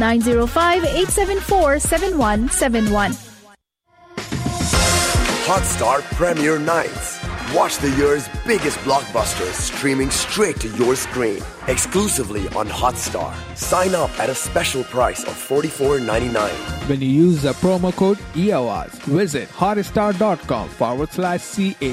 905-874-7171. Hotstar Premier Nights. Watch the year's biggest blockbusters streaming straight to your screen. Exclusively on Hotstar. Sign up at a special price of $44.99. When you use the promo code EAWAZ, visit hotstar.com/CA.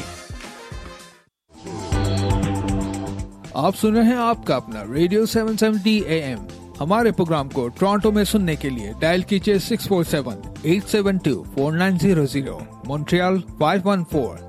آپ سن رہے ہیں آپ کا اپنا ریڈیو 770 AM. ہمارے پروگرام کو ٹورانٹو میں سننے کے لیے ڈائل کیجیے 647-872-4900. Montreal 514